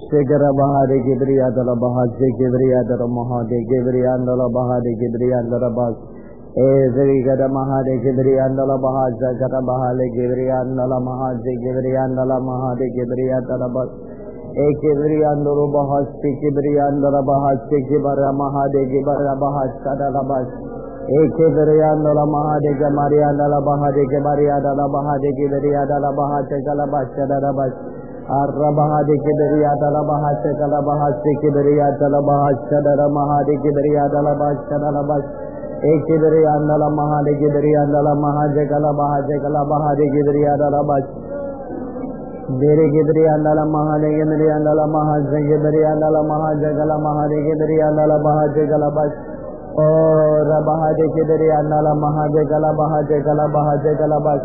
Shekara Bahari Gibriya Dalabaha, Gibriya Dalamaha, Gibriya Dalabaha, Gibriya Dalabas, Ezrigada Mahade Gibriya Dalabaha, Zakata Bahale Gibriya Dalamaha, Gibriya Dalamaha, Gibriya Dalabas, Ekibriya Dalabaha, Gibriya Dalabaha, Gibara Mahade Gibara Baha, Sadalabas, Ekibriya Dalamaha, Gamaria Dalabaha, Gibaria Dalabaha, Gibriya Dalabaha, Galabas, Sadalabas. Arrabaha de Kiberia Dalabaha Sekalabaha Sekiberia Dalabaha Shadaramaha de Kiberia Dalabas Shadalabas Ekiberia Dalamaha de Kiberia Dalamaha Jekalabaha Jekalabaha de Kiberia Dalabas Dere Kiberia Dalamaha de Kiberia Dalamaha Zekiberia Dalamaha Jekalamaha de Kiberia Dalabaha Jekalabas O Rabaha de Kiberia Dalamaha Jekalabaha Jekalabaha Jekalabas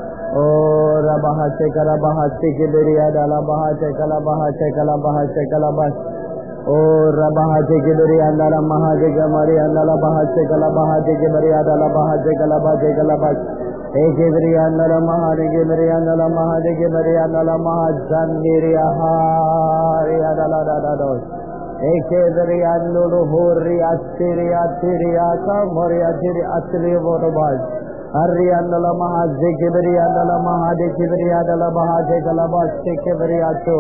O Rabaha Sekalabaha Sekiberia Dalabaha Sekalabaha Sekalabaha Sekalabas O Rabaha Sekiberia Dalamaha Sekamaria Dalabaha Sekalabaha Sekiberia Dalabaha Sekalabaha Sekalabas Ekiberia Dalamaha Sekiberia Dalamaha Sekiberia Dalamaha Zandiria Haria Daladados Ekiberia Nuluhuri Asiria Tiria Kamoria Tiri Asri Vodobas Ariandala Maha Zekiberiandala Maha Dekiberiandala Maha Zekalabas Sekiberiato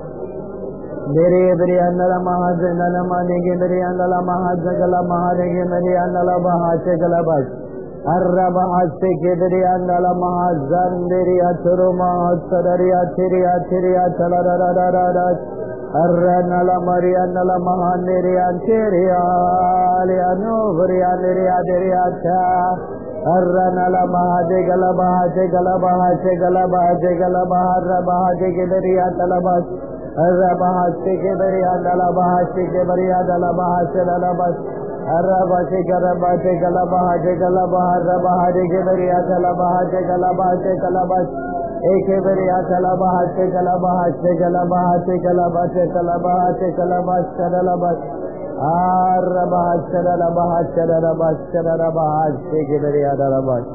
Deriberiandala Maha Zenala Maha Dekiberiandala Maha Zekala Maha Dekiberiandala Maha Zekalabas Arrabaha Sekiberiandala Maha Zanderiaturu Maha Sadaria Tiria Tiria Taladadadadas Arranala Mariandala Maha Nerian Tiria Lianu Variandiria Deriata Arranala Mahade Galabaha Galabaha Galabaha Galabaha Rabaha Giberia Dalabas Rabaha Giberia Dalabaha Giberia Dalabaha Dalabas Araba Galabaha Galabaha Galabaha Rabaha Giberia Dalabaha Galabaha Galabas Ekeberia Dalabaha Galabaha Galabaha Galabaha Galabaha Galabas Dalabas Arrabaha Shadarabaha Shadarabaha Shadarabaha Shekiberiya Darabas.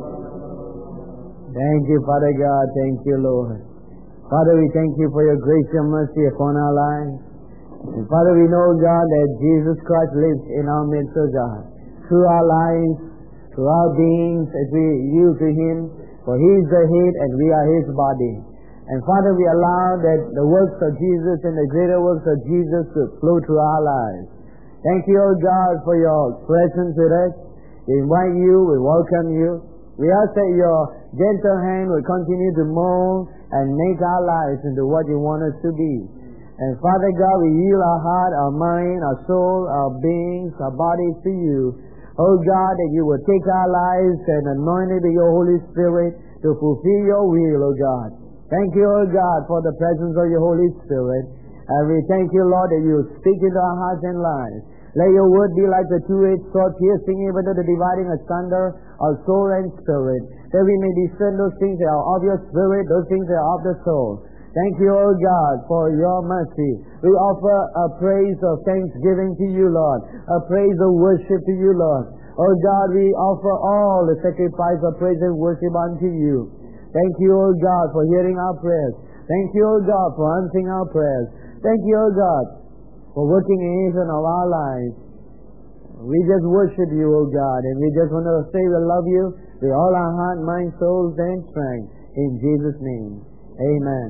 Thank you, Father God. Thank you, Lord. Father, we thank you for your grace and mercy upon our lives. And Father, we know, God, that Jesus Christ lives in our midst, O God. Through our lives, through our beings, as we yield to Him, for He is the head and we are His body. And Father, we allow that the works of Jesus and the greater works of Jesus to flow through our lives. Thank you, O God, for your presence with us. We invite you, we welcome you. We ask that your gentle hand will continue to mold and make our lives into what you want us to be. And Father God, we yield our heart, our mind, our soul, our beings, our bodies to you. O God, that you will take our lives and anoint it with your Holy Spirit to fulfill your will, O God. Thank you, O God, for the presence of your Holy Spirit. And we thank you, Lord, that you speak into our hearts and lives. Let your word be like a two-edged sword, piercing even to the dividing asunder of soul and spirit, that we may discern those things that are of your spirit, those things that are of the soul. Thank you, O God, for your mercy. We offer a praise of thanksgiving to you, Lord, a praise of worship to you, Lord. O God, we offer all the sacrifice of praise and worship unto you. Thank you, O God, for hearing our prayers. Thank you, O God, for answering our prayers. Thank you, O God, for working in each one of our lives. We just worship you, O God, and we just want to say we love you with all our heart, mind, souls, and strength. In Jesus' name, amen.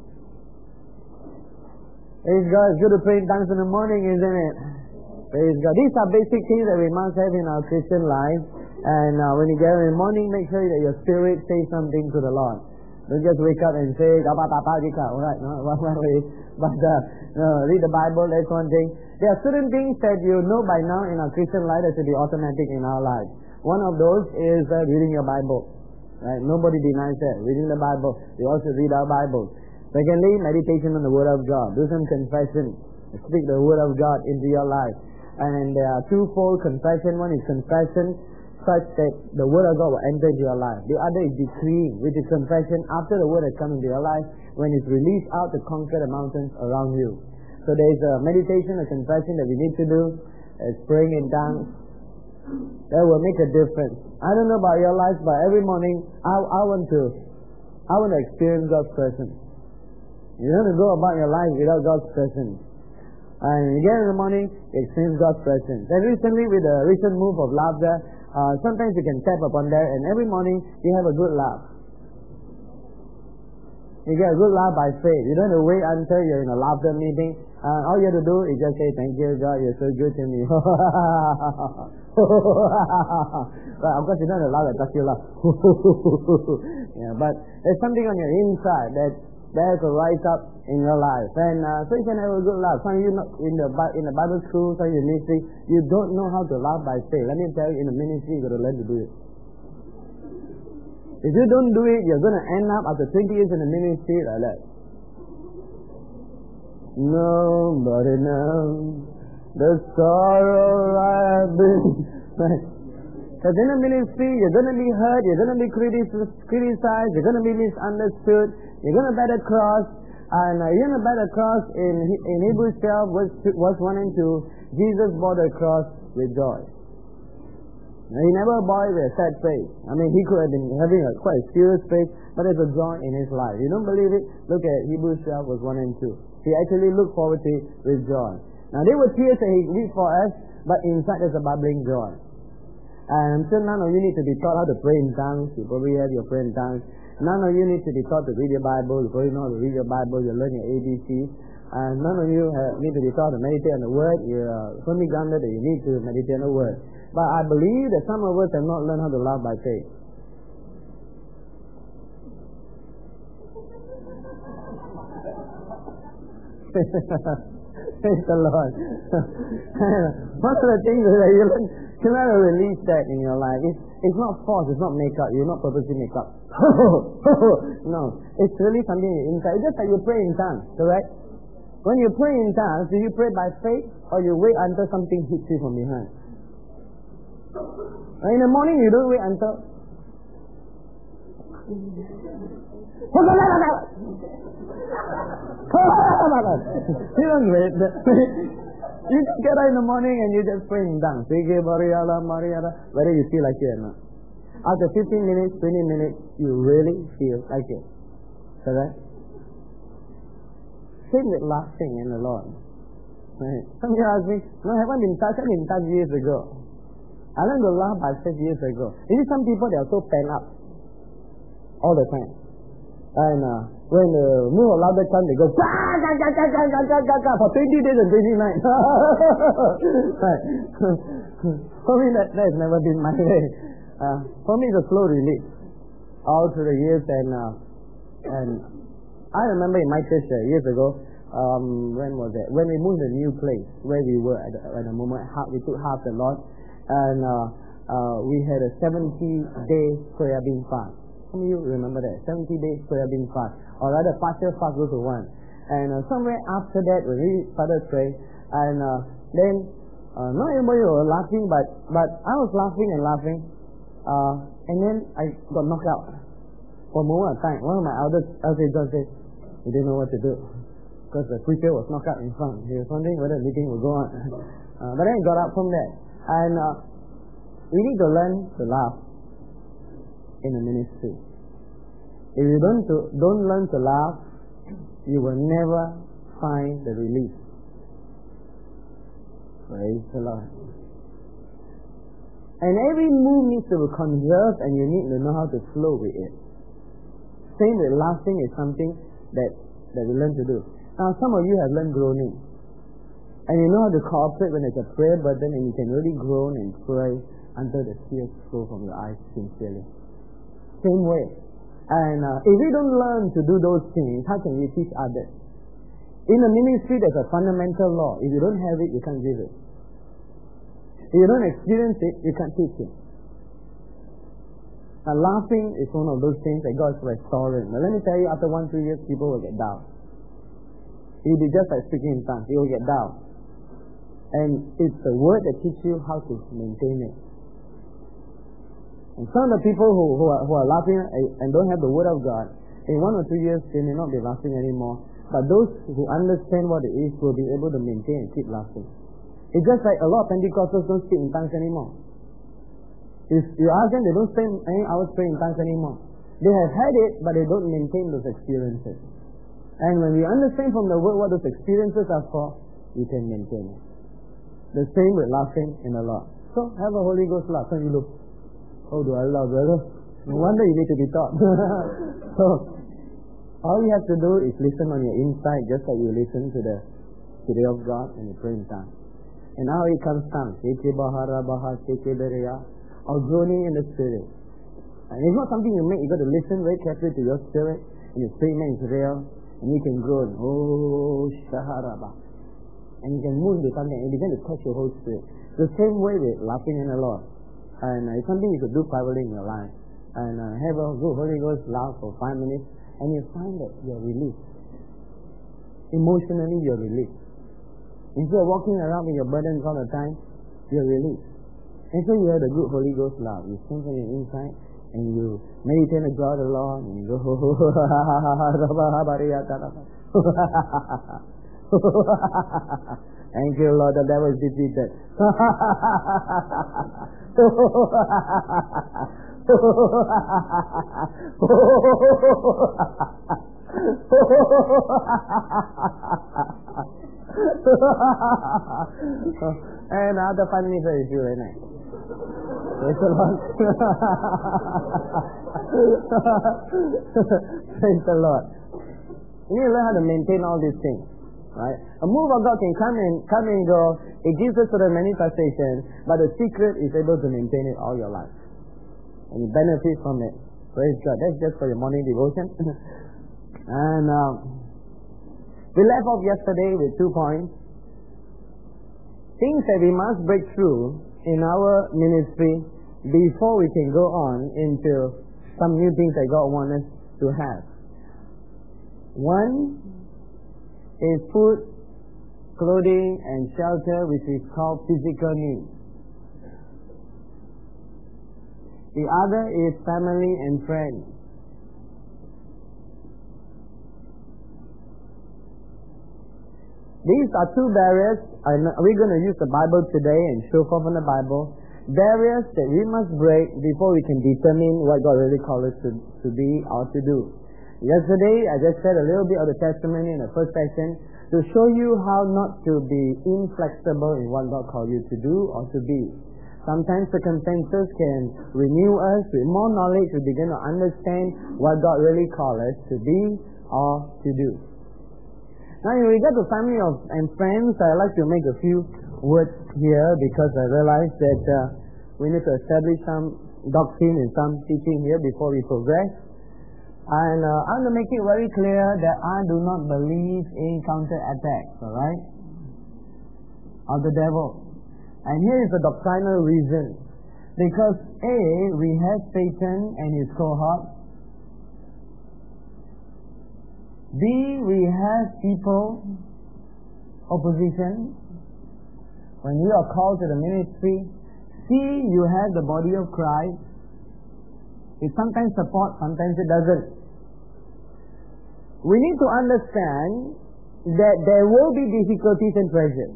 Praise God. It's good to pray in tongues in the morning, isn't it? Praise God. These are basic things that we must have in our Christian life. And when you get up in the morning, make sure that your spirit says something to the Lord. Don't just wake up and say, alright, no, but read the Bible, that's one thing. There are certain things that you know by now in our Christian life that should be automatic in our life. One of those is reading your Bible. Right? Nobody denies that. Reading the Bible. We also read our Bible. Secondly, meditation on the Word of God. Do some confession. Speak the Word of God into your life. And there are twofold confession. One is confession such that the Word of God will enter into your life. The other is decreeing, which is confession after the Word has come into your life, when it's released out to conquer the mountains around you. So there is a meditation, a confession that we need to do, as praying in tongues. That will make a difference. I don't know about your life, but every morning I want to experience God's presence. You don't want to go about your life without God's presence. And you get in the morning, you experience God's presence. And recently, with the recent move of laughter, sometimes you can tap upon there, and every morning you have a good laugh. You get a good laugh by faith. You don't have to wait until you're in a laughter meeting. All you have to do is just say, "Thank you, God, you're so good to me." But of course, you don't have to laugh at you laugh. Yeah, but there's something on your inside that has to rise up in your life, and so you can have a good laugh. Some of you not in the Bible school, some of you in ministry, you don't know how to laugh by faith. Let me tell you, in the ministry, you got to learn to do it. If you don't do it, you're going to end up after 20 years in the ministry like that. Nobody knows the sorrow I've been. Because in the ministry, you're going to be hurt, you're going to be criticized, you're going to be misunderstood, you're going to bear the cross, and you're going to bear the cross in Hebrews 12, verse 1 and 2. Jesus bore the cross with joy. Now, he never bore it with a sad face. I mean, he could have been having quite a serious face, but there's a joy in his life. You don't believe it? Look at Hebrews 12, verse 1 and 2. He actually looked forward to it with joy. Now, there were tears that he wept for us, but inside there's a bubbling joy. And until none of you need to be taught how to pray in tongues. You probably have your prayer in tongues. None of you need to be taught to read your Bible. You probably know how to read your Bible. You learn your ABC. And none of you need to be taught to meditate on the Word. You're firmly grounded that you need to meditate on the Word. But I believe that some of us have not learned how to love by faith. Praise the Lord. Most of the things that you learn, you have to release that in your life. It's not force, it's not makeup. You're not purposely make up. No, it's really something inside. It's just like you pray in tongues, correct? When you pray in tongues, do you pray by faith or you wait until something hits you from behind? In the morning, you don't wait until. You don't wait. You just get out in the morning and you just pray in tongues. Whether you feel like it or not. After 15 minutes, 20 minutes, you really feel like it. Correct? Same with laughing in the Lord. Right? Some of you ask me, no, have I been touched? I've been touched years ago. I learned to laugh by faith years ago. You see, some people, they are so pent up all the time. And when the move of laughter comes, they go for 20 days and 20 nights. For me, that has never been my way. For me, it's a slow release all through the years. And I remember in my church years ago, when was it? When we moved to a new place where we were at the moment, we took half the lot. And we had a 70-day prayer being fast. Some of you remember that? 70 days prayer being fast. Or rather, partial fast was the one. And somewhere after that, when we started praying, and then not everybody was laughing, but I was laughing and laughing. And then I got knocked out. For a moment of time, one of my elders said, he didn't know what to do. Because the preacher was knocked out in front. He was wondering whether the meeting would go on. But then he got up from there. And we need to learn to laugh in the ministry. If you don't learn to laugh, you will never find the relief. Praise the Lord. And every move needs to be conserved, and you need to know how to flow with it. Same with laughing is something that we learn to do. Now, some of you have learned groaning. And you know how to cooperate when there's a prayer button, and you can really groan and pray until the tears flow from your eyes sincerely. Same way. And if you don't learn to do those things, how can you teach others? In the ministry, there's a fundamental law. If you don't have it, you can't give it. If you don't experience it, you can't teach it. Now, laughing is one of those things that God is restoring. Now, let me tell you, after 1-2 years, people will get down. It will be just like speaking in tongues. You will get down. And it's the word that teaches you how to maintain it. And some of the people who are laughing and don't have the word of God, in 1 or 2 years, they may not be laughing anymore. But those who understand what it is will be able to maintain and keep laughing. It's just like a lot of Pentecostals don't speak in tongues anymore. If you ask them, they don't spend any hours praying in tongues anymore. They have had it, but they don't maintain those experiences. And when we understand from the word what those experiences are for, you can maintain it. The same with laughing in the Lord. So have a Holy Ghost laugh. So you look, oh, do I laugh, brother? No wonder you need to be taught. So all you have to do is listen on your inside, just like you listen to the Spirit of God and you pray in tongues. And now it comes tongues. Or groaning in the Spirit. And it's not something you make. You got to listen very carefully to your spirit. And your spirit man is real. And you can groan. Oh, shaharaba. And you can move into something and begin to touch your whole spirit. The same way with laughing in the Lord. And it's something you could do privately in your life. And have a good Holy Ghost laugh for 5 minutes. And you find that you're released. Emotionally, you're released. Instead of walking around with your burdens all the time, you're released. And so you have a good Holy Ghost laugh. You sing from your inside, and you meditate on God the Lord, and you go, thank you, Lord, the devil is defeated. And other funny is you, right now. Praise the Lord. Praise the Lord. You need to learn how to maintain all these things, right? A move of God can come and go. It gives us certain manifestation, but the secret is able to maintain it all your life, and you benefit from it. Praise God. That's just for your morning devotion. And we left off yesterday with 2 points. Things that we must break through in our ministry before we can go on into some new things that God wants us to have. One is food, clothing, and shelter, which is called physical needs. The other is family and friends. These are 2 barriers, and we're going to use the Bible today and show forth from the Bible, barriers that we must break before we can determine what God really called us to be or to do. Yesterday, I just said a little bit of the testimony in the first section to show you how not to be inflexible in what God called you to do or to be. Sometimes circumstances can renew us. With more knowledge, we begin to understand what God really called us to be or to do. Now, in regard to family and friends, I'd like to make a few words here because I realize that we need to establish some doctrine and some teaching here before we progress. And I want to make it very clear that I do not believe in counterattacks, alright, of the devil. And here is the doctrinal reason. Because A, we have Satan and his cohort. B, we have people, opposition, when you are called to the ministry. C, you have the body of Christ. It sometimes supports, sometimes it doesn't. We need to understand that there will be difficulties and pressure.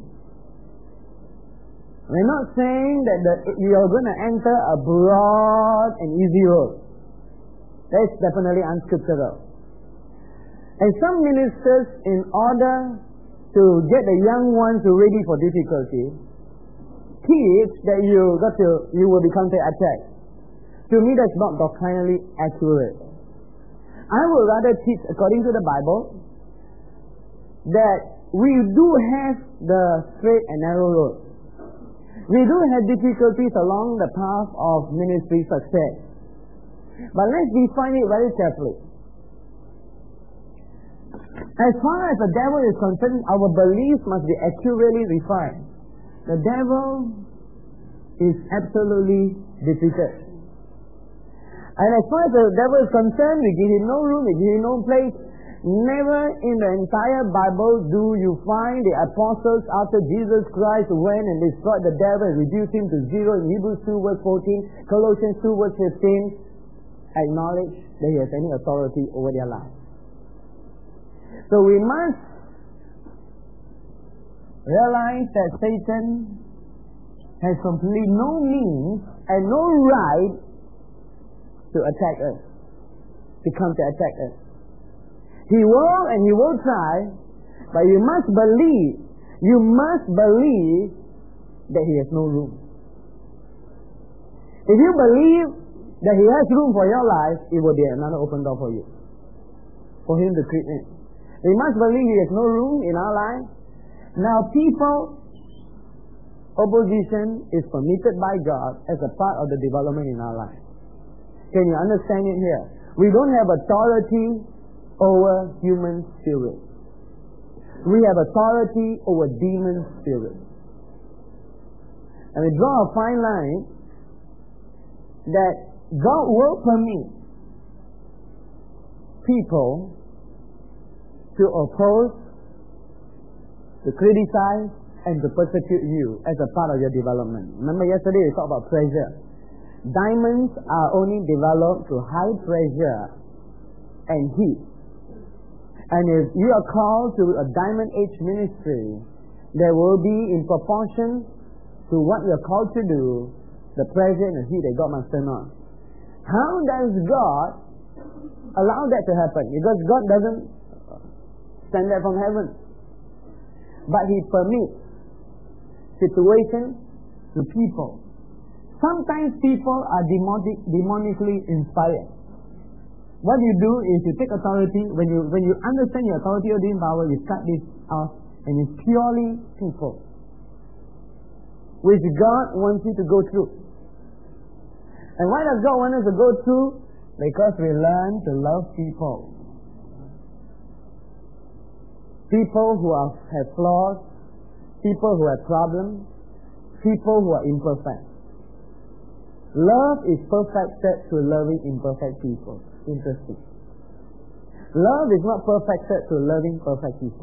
We're not saying that you are going to enter a broad and easy road. That's definitely unscriptural. And some ministers, in order to get the young ones ready for difficulty, teach that you will be counter-attacked. To me, that's not doctrinally accurate. I would rather teach according to the Bible that we do have the straight and narrow road. We do have difficulties along the path of ministry success. But let's define it very carefully. As far as the devil is concerned, our beliefs must be accurately refined. The devil is absolutely defeated. And as far as the devil is concerned, we give him no room, we give him no place. Never in the entire Bible do you find the apostles, after Jesus Christ went and destroyed the devil and reduced him to zero in Hebrews 2 verse 14, Colossians 2 verse 15, acknowledge that he has any authority over their lives. So we must realize that Satan has completely no means and no right to attack us, to come to attack us. He will and he will try, but you must believe You must believe that He has no room. If you believe that He has room for your life, it will be another open door for you, for Him to creep in. We must believe He has no room in our life. Now, opposition is permitted by God as a part of the development in our life. Can you understand it here? We don't have authority over human spirits. We have authority over demon spirits. And we draw a fine line that God will permit people to oppose, to criticize, and to persecute you as a part of your development. Remember yesterday we talked about pressure. Diamonds are only developed to high pressure and heat. And if you are called to a diamond age ministry, there will be, in proportion to what you are called to do, the pressure and the heat that God must turn on. How does God allow that to happen? Because God doesn't send that from heaven. But He permits situations to people. Sometimes people are demonically inspired. What you do is you take authority. When you understand your authority or the power, you cut this off, and it's purely people, which God wants you to go through. And why does God want us to go through? Because we learn to love people. People who have flaws, people who have problems, people who are imperfect. Love is perfected through loving imperfect people. Interesting. Love is not perfected through loving perfect people.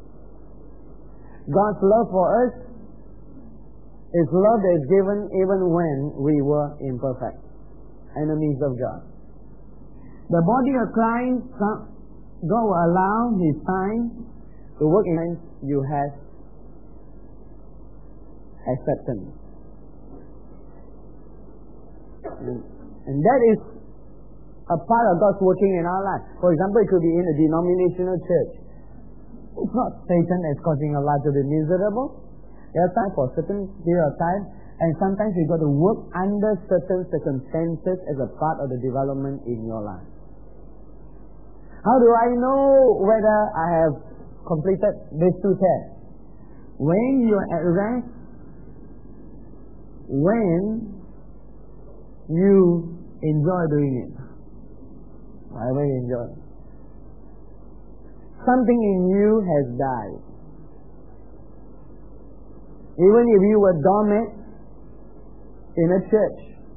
God's love for us is love that is given even when we were imperfect, enemies of God. The body of Christ, God will allow His time to work in you have acceptance. And that is a part of God's working in our life. For example, it could be in a denominational church. It's not Satan that's causing your life to be miserable. There are times for a certain period of time, and sometimes you've got to work under certain circumstances as a part of the development in your life. How do I know whether I have completed these two tests? When you're at rest, when you enjoy doing it, whatever you enjoy, something in you has died. Even if you were dormant in a church,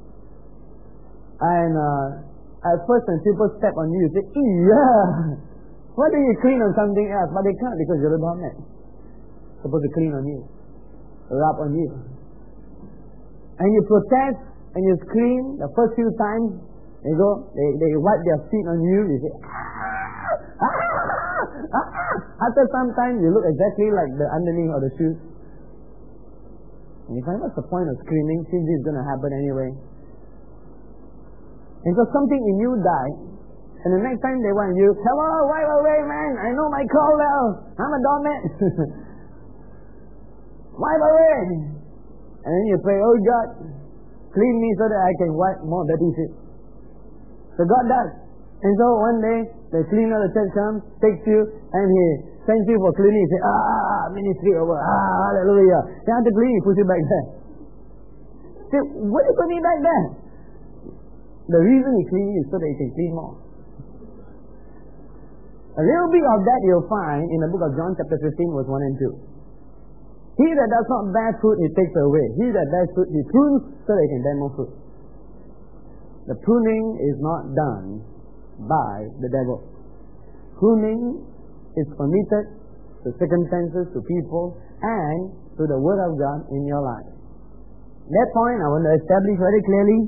and at first when people step on you, you say, yeah, why don't you clean on something else? But they can't because you're a dormant. Supposed to clean on you, rub on you. And you protest and you scream the first few times. They wipe their feet on you. You say, ah, ah, ah. After some time, you look exactly like the underneath of the shoes. And you find, what's the point of screaming since it's going to happen anyway? And so something in you died. And the next time they want you, come on, wipe away, man. I know my call now. I'm a dormant. Wipe away. And then you pray, oh God, clean me so that I can wipe more dirty shit. So God does. And so one day, the cleaner of the church comes, takes you, and he sends you for cleaning. He says, ministry over, hallelujah. Then after cleaning, he puts you back there. Say, what do you put me back there? The reason he cleans is so that he can clean more. A little bit of that you'll find in the book of John chapter 15 verse 1 and 2. He that does not bear fruit, he takes away. He that bears fruit, he prunes so that he can bear more fruit. The pruning is not done by the devil. Pruning is permitted to circumstances, to people, and to the Word of God in your life. That point I want to establish very clearly.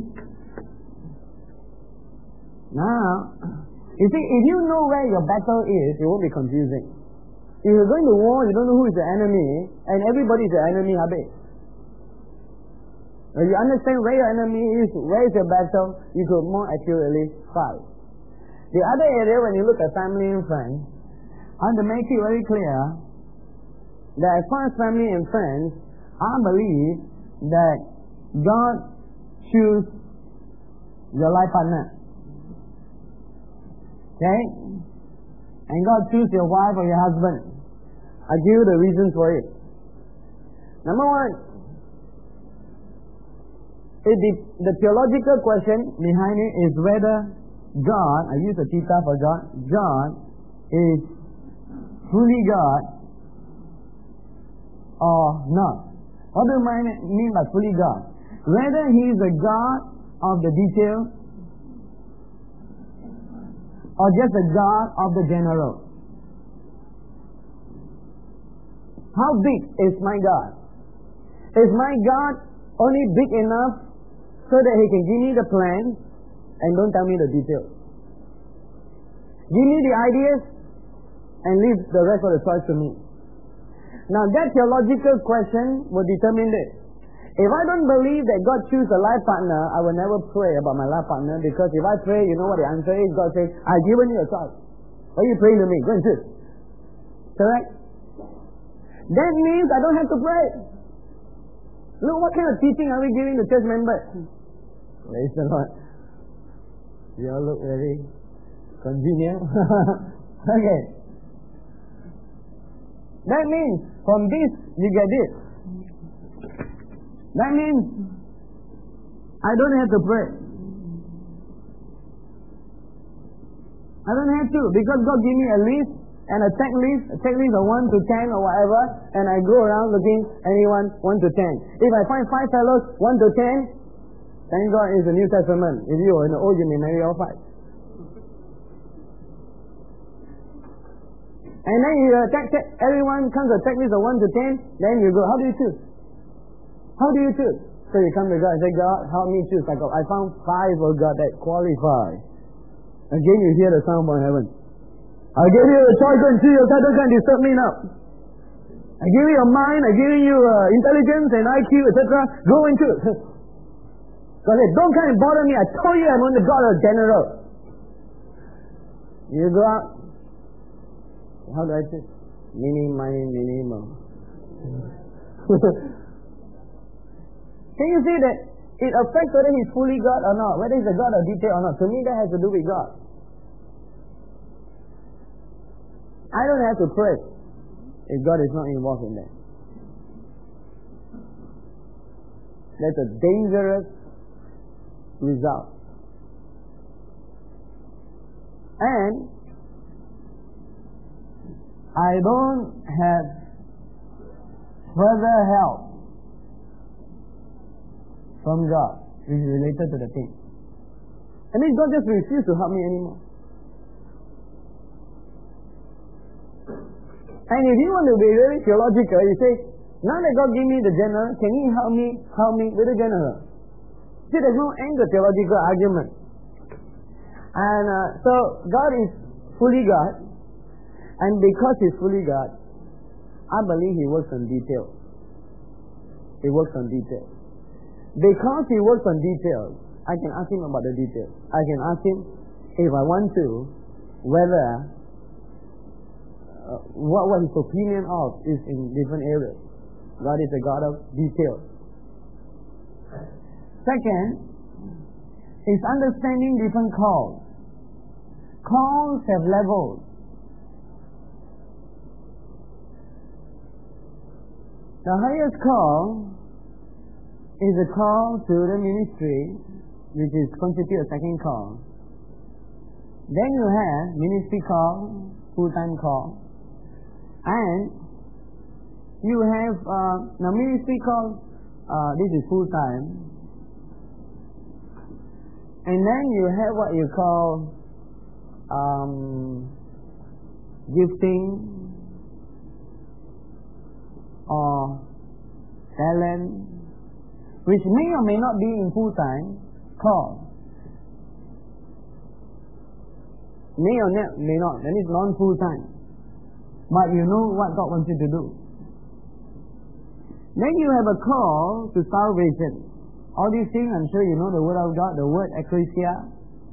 Now, you see, if you know where your battle is, it won't be confusing. If you're going to war, you don't know who is the enemy, and everybody is the enemy, habis. When you understand where your enemy is, where is your battle, you could more accurately fight. The other area, when you look at family and friends, I want to make it very clear that as far as family and friends, I believe that God choose your life partner. Okay? And God choose your wife or your husband. I give you the reasons for it. Number one, the theological question behind it is whether God, I use a theta for God is fully God or not. What do I mean by fully God? Whether He is a God of the detail or just a God of the general. How big is my God? Is my God only big enough so that He can give me the plan and don't tell me the details? Give me the ideas and leave the rest of the choice to me. Now that theological question will determine this. If I don't believe that God choose a life partner, I will never pray about my life partner, because if I pray, you know what the answer is? God says, I've given you a choice. Why are you praying to me? Go and choose. Correct? That means I don't have to pray. Look, what kind of teaching are we giving the church members? Praise the Lord. You all look very convenient. Okay. That means from this you get this. That means I don't have to pray. I don't have to, because God gave me a list and a checklist of 1 to 10 or whatever, and I go around looking anyone 1 to 10. If I find 5 fellows 1 to 10, thank God it's the New Testament. If you are in the Old, you may marry all 5. And then you everyone comes to a checklist of 1 to 10, then you go, how do you choose? How do you choose? So you come to God and say, God, help me choose. I found 5, oh God, that qualify. Again, you hear the sound from heaven. I give you a choice and see your title can't disturb me now. I give you a mind, I give you intelligence and IQ, etc. Go and choose. God said, don't come and bother me. I told you I'm only God of general. You go out. How do I choose? Minimum. Can you see that it affects whether He's fully God or not, whether He's a God of detail or not? To me, that has to do with God. I don't have to pray if God is not involved in that. That's a dangerous result. And I don't have further help from God, which is related to the thing. And then God just refused to help me anymore. And if you want to be very theological, you say, now that God gave me the general, can He help me with the general? See, there's no end to theological argument. And so God is fully God, and because He's fully God, I believe He works on detail. He works on detail. Because He works on details, I can ask Him about the details. I can ask Him, if I want to, whether what His opinion of is in different areas. God is a God of details. Second, is understanding different calls. Calls have levels. The highest call is a call to the ministry, which is constitute a second call. Then you have ministry call, full-time call, and you have now ministry call. This is full-time, and then you have what you call gifting or talent, which may or may not be in full-time call. May or may not, that is non-full-time. But you know what God wants you to do. Then you have a call to salvation. All these things, I'm sure you know the word of God. The word ecclesia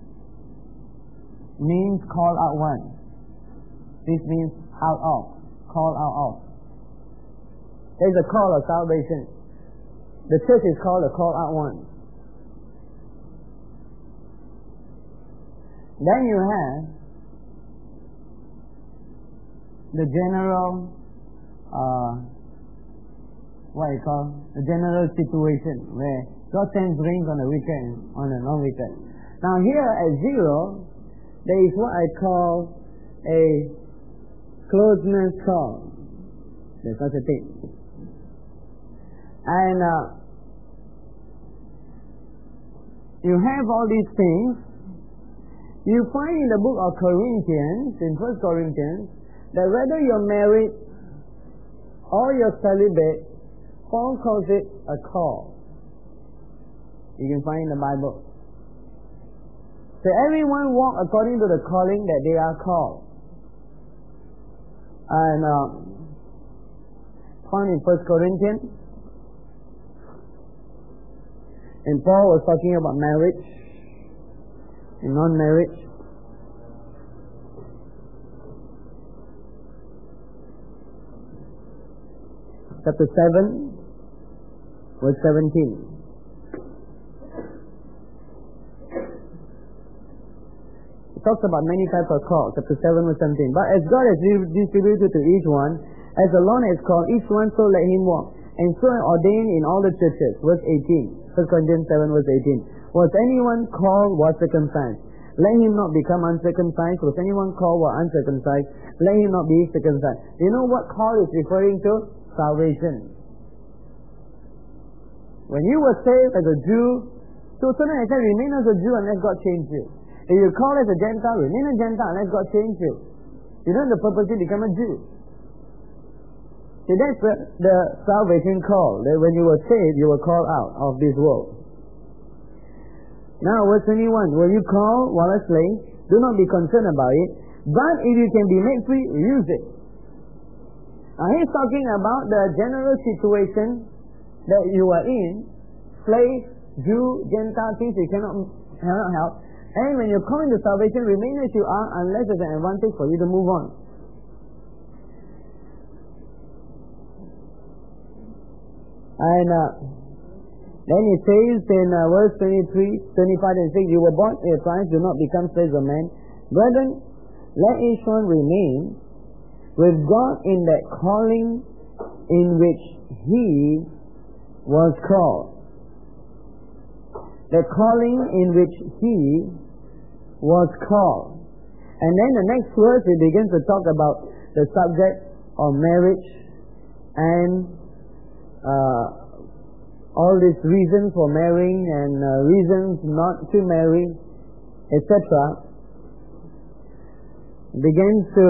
means call out one. This means out of, call out of. There's a call of salvation. The church is called the call out one. Then you have the general, the general situation where God sends rains on the wicked and on the non-wicked. Now here at 0, there is what I call a closeness call. There's such a thing. And you have all these things. You find in the book of Corinthians, in 1 Corinthians, that whether you're married or you're celibate, Paul calls it a call. You can find in the Bible. So everyone walk according to the calling that they are called. And found in 1 Corinthians, and Paul was talking about marriage and non-marriage. Chapter 7, verse 17. It talks about many types of calls. Chapter 7, verse 17. But as God has distributed to each one, as the Lord has called each one, so let him walk. And so ordained in all the churches. Verse 18. 1 Corinthians 7, verse 18. Was anyone called was circumcised? Let him not become uncircumcised. Was anyone called was uncircumcised? Let him not be circumcised. You know what call is referring to? Salvation. When you were saved as a Jew, to a certain extent remain as a Jew unless God changed you. If you call as a Gentile, remain a Gentile unless God changed you. You don't have the purpose to become a Jew. See, that's the salvation call. That when you were saved, you were called out of this world. Now, verse 21. Were you called while a slave? Do not be concerned about it. But if you can be made free, use it. Now, he's talking about the general situation that you are in. Slave, Jew, Gentile, things you cannot help. And when you come into salvation, remain as you are unless there's an advantage for you to move on. And then it says in verse 23, 25 and 6, you were bought at a price, do not become slaves of men. Brethren, let each one remain with God in that calling in which he was called. The calling in which he was called. And then the next verse, it begins to talk about the subject of marriage and all these reasons for marrying and reasons not to marry, etc. Begins to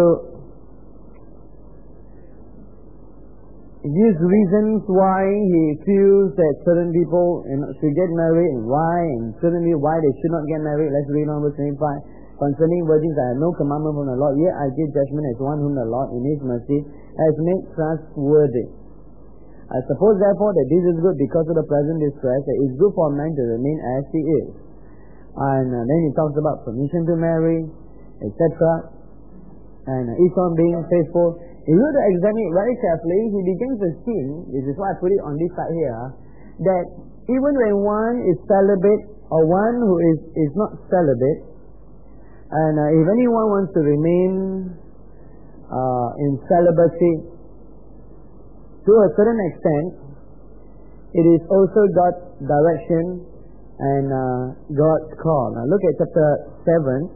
use reasons why he feels that certain people should get married and certainly why they should not get married. Let's read on verse 25. Concerning virgins, I have no commandment from the Lord, yet I give judgment as one whom the Lord in his mercy has made trustworthy. I suppose therefore that this is good because of the present distress, that it is good for a man to remain as he is. And then he talks about permission to marry, etc. And each one being faithful. If you were to examine it very carefully, he begins to see, this is why I put it on this side here, that even when one is celibate or one who is not celibate, and if anyone wants to remain in celibacy, to a certain extent, it is also God's direction and God's call. Now look at chapter 7,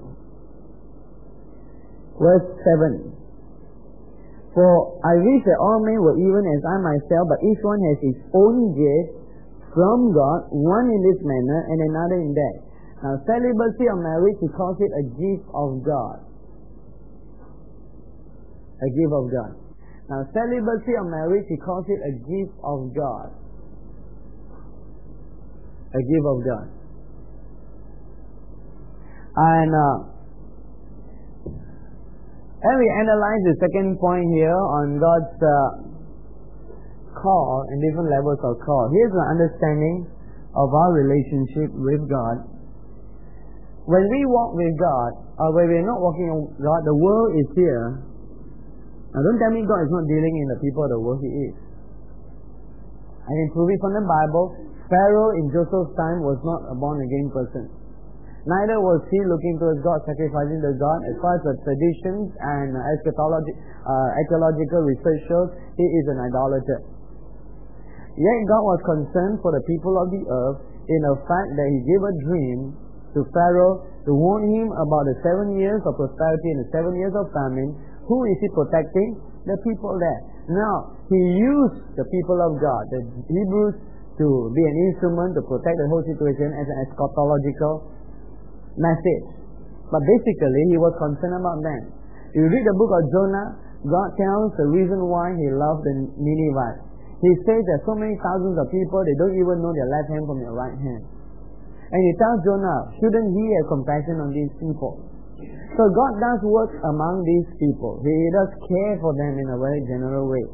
verse 7. For I wish that all men were even as I myself, but each one has his own gift from God, one in this manner and another in that. Now celibacy or marriage, he calls it a gift of God. A gift of God. Now celibacy or marriage, he calls it a gift of God. A gift of God. And we analyze the second point here on God's call and different levels of call. Here's an understanding of our relationship with God. When we walk with God, or when we're not walking with God, the world is here. Now don't tell me God is not dealing in the people of the world. He is. I can prove it from the Bible. Pharaoh in Joseph's time was not a born-again person. Neither was he looking towards God, sacrificing to God. As far as the traditions and archaeological research shows, he is an idolater. Yet God was concerned for the people of the earth in the fact that he gave a dream to Pharaoh to warn him about the 7 years of prosperity and the 7 years of famine. Who is he protecting? The people there. Now, he used the people of God, the Hebrews, to be an instrument to protect the whole situation as an eschatological message. But basically, he was concerned about them. If you read the book of Jonah, God tells the reason why he loved the Ninevites. He says there's so many thousands of people, they don't even know their left hand from their right hand. And he tells Jonah, shouldn't he have compassion on these people? So God does work among these people. He does care for them in a very general way.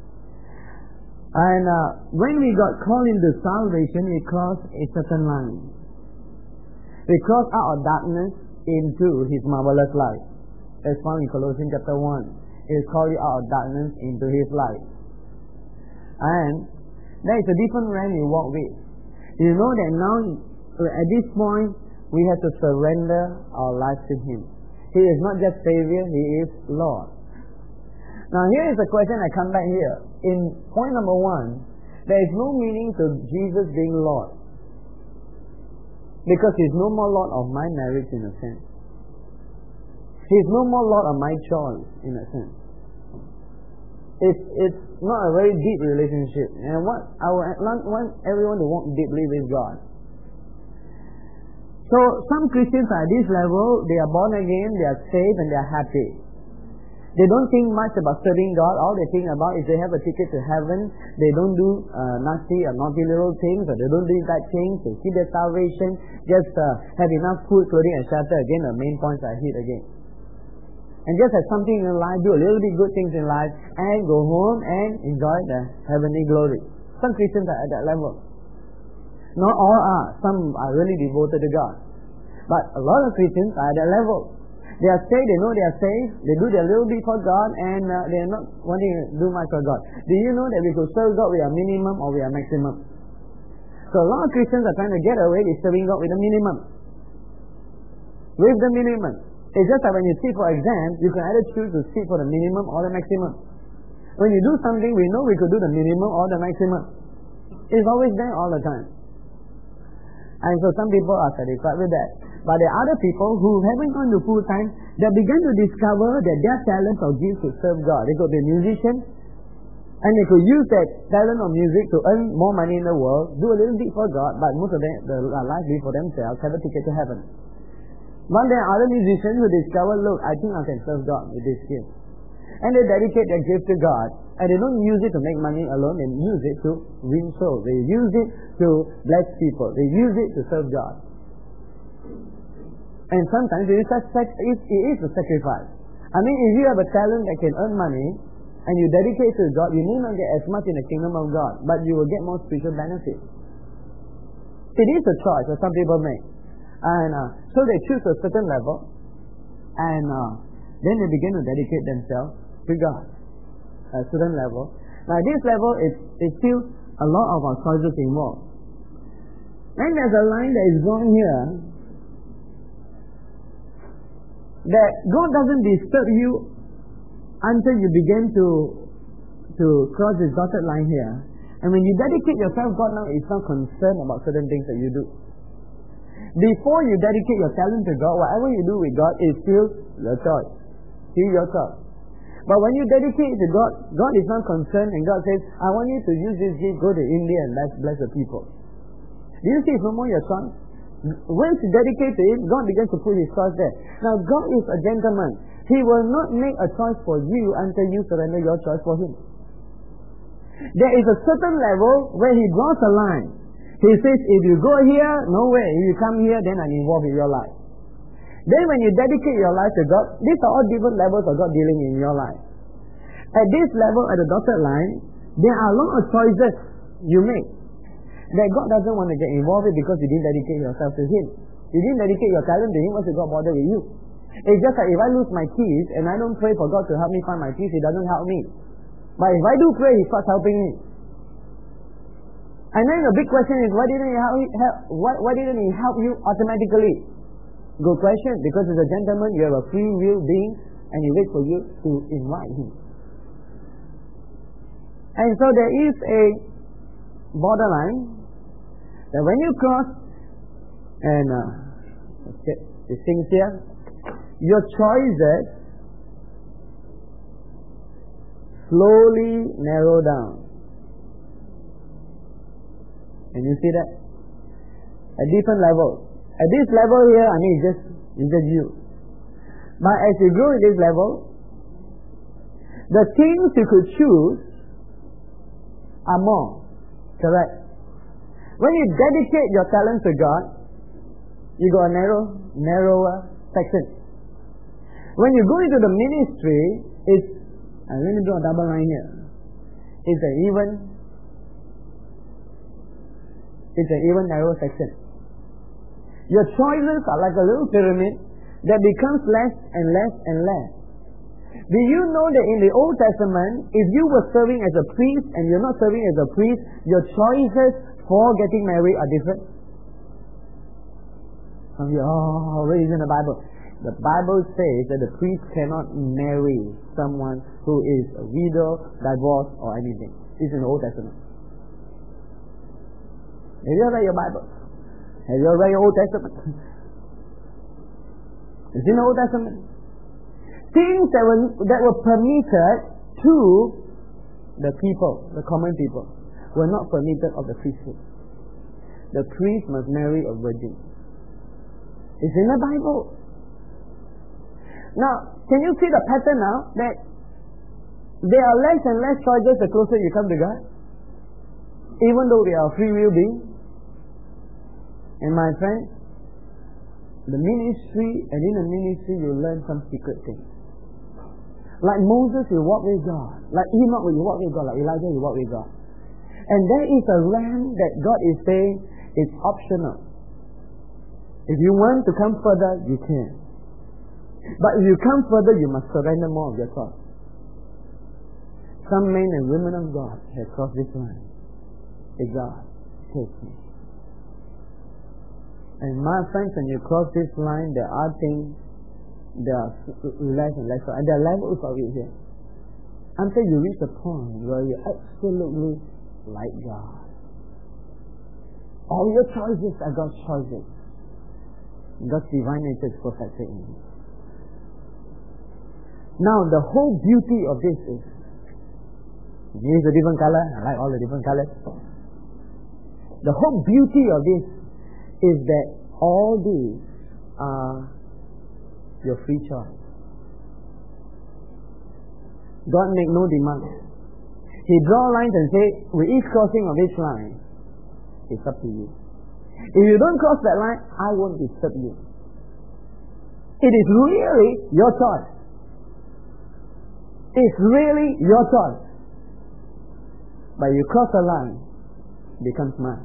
And when we got called into salvation, we crossed a certain line. We crossed out of darkness into His marvelous light. As found in Colossians chapter 1. He has called you out of darkness into His light. And there is a different realm you walk with. You know that now, at this point, we have to surrender our lives to Him. He is not just Savior, He is Lord. Now here is the question, I come back here. In point number 1, there is no meaning to Jesus being Lord. Because He is no more Lord of my marriage in a sense. He is no more Lord of my choice in a sense. It's not a very deep relationship. And what I want everyone to walk deeply with God. So some Christians are at this level, they are born again, they are saved, and they are happy. They don't think much about serving God. All they think about is they have a ticket to heaven. They don't do nasty or naughty little things, or they don't do bad things. They keep their salvation. Just have enough food, clothing, and shelter. Again, the main points I hit again. And just have something in life, do a little bit good things in life, and go home and enjoy the heavenly glory. Some Christians are at that level. Not all are. Some are really devoted to God. But a lot of Christians are at that level. They are saved, they know they are saved, they do their little bit for God, and they are not wanting to do much for God. Do you know that we could serve God with a minimum or with a maximum? So a lot of Christians are trying to get away with serving God with a minimum. With the minimum. It's just that when you sit for exams, you can either choose to sit for the minimum or the maximum. When you do something, we know we could do the minimum or the maximum. It's always there all the time. And so some people are satisfied with that. But there are other people who haven't gone to full time, they begin to discover that their talent or gifts to serve God. They could be musicians, and they could use that talent of music to earn more money in the world, do a little bit for God, but most of them, their life be for themselves, have a ticket to heaven. But there are other musicians who discover, look, I think I can serve God with this gift. And they dedicate their gift to God, and they don't use it to make money alone, they use it to win souls. They use it to bless people. They use it to serve God. And sometimes it is a sacrifice. I mean, if you have a talent that can earn money, and you dedicate to God, you may not get as much in the kingdom of God, but you will get more spiritual benefit. It is a choice that some people make. And so they choose a certain level, and then they begin to dedicate themselves to God. A certain level. Now this level is still a lot of our choices involved. And there's a line that is drawn here, that God doesn't disturb you until you begin to cross this dotted line here. And when you dedicate yourself, God now is not concerned about certain things that you do. Before you dedicate your talent to God, whatever you do with God is still your choice. Still your choice. But when you dedicate to God, God is not concerned, and God says, I want you to use this gift, go to India and bless the people. Do you see it's no more your choice? Once you dedicate to Him, God begins to put His choice there. Now, God is a gentleman. He will not make a choice for you until you surrender your choice for Him. There is a certain level where He draws a line. He says, if you go here, no way. If you come here, then I'm involved in your life. Then when you dedicate your life to God, these are all different levels of God dealing in your life. At this level, at the dotted line, there are a lot of choices you make that God doesn't want to get involved with because you didn't dedicate yourself to Him. You didn't dedicate your talent to Him, why should God bother with you? It's just like if I lose my keys and I don't pray for God to help me find my keys, He doesn't help me. But if I do pray, He starts helping me. And then the big question is, why didn't he help you automatically? Good question, because as a gentleman, you have a free will being, and he waits for you to invite him. And so there is a borderline that when you cross, and the things here, your choices slowly narrow down. And you see that? At different levels. At this level here, I mean, it's just you. But as you grow at this level, the things you could choose are more. Correct? When you dedicate your talents to God, you got a narrower section. When you go into the ministry, let me draw a double line here. It's an even narrow section. Your choices are like a little pyramid that becomes less and less and less. Do you know that in the Old Testament, if you were serving as a priest and you're not serving as a priest, your choices for getting married are different? Some of you, where is it in the Bible? The Bible says that the priest cannot marry someone who is a widow, divorced, or anything. It's in the Old Testament. Have you read your Bible? Have you read your Old Testament? It's in the Old Testament. Things that were permitted to the people, the common people, were not permitted of the priesthood. The priest must marry a virgin. It's in the Bible. Now, can you see the pattern now that there are less and less choices the closer you come to God? Even though we are free will beings. And my friend, the ministry, and in the ministry you learn some secret things. Like Moses, you walk with God. Like Enoch, you walk with God. Like Elijah, you walk with God. And there is a realm that God is saying it's optional. If you want to come further, you can. But if you come further, you must surrender more of your thoughts. Some men and women of God have crossed this line. Say, God, take me. And my friends, when you cross this line, there are things that are less and less. And there are levels of it here. Until you reach the point where you're absolutely like God. All your choices are God's choices. God's divine nature is perfected in you. Now, the whole beauty of this is, here's a different color. I like all the different colors. The whole beauty of this is that all these are your free choice. God make no demand. He draw lines and say, with each crossing of each line, it's up to you. If you don't cross that line, I won't disturb you. It is really your choice. It's really your choice. But you cross a line, it becomes mine.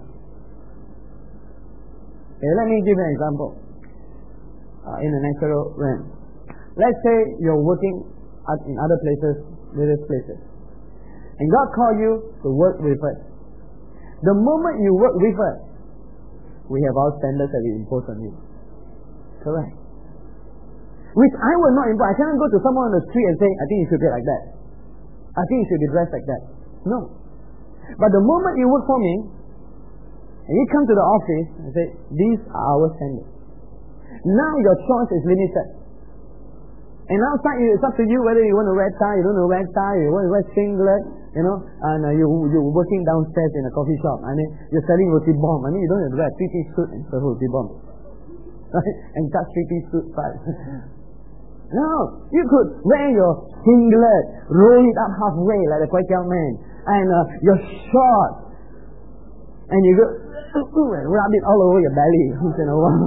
Okay, let me give you an example. In the natural realm. Let's say you're working in other places, various places. And God called you to work with us. The moment you work with us, we have our standards that we impose on you. Correct. Which I will not impose. I cannot go to someone on the street and say, I think you should be like that. I think you should be dressed like that. No. But the moment you work for me, and you come to the office and say, these are our standards. Now your choice is limited. And outside it's up to you whether you want to wear tie, you don't want to wear tie, you want to wear singlet, and you're working downstairs in a coffee shop. I mean, you're selling roti bomb. I mean, you don't have to wear a three-piece suit and sell roti bomb. Right? And touch three-piece suit price. No, you could wear your singlet, roll it up halfway like the Kway Teow man, and your shorts, and you go and rub it all over your belly once in a while.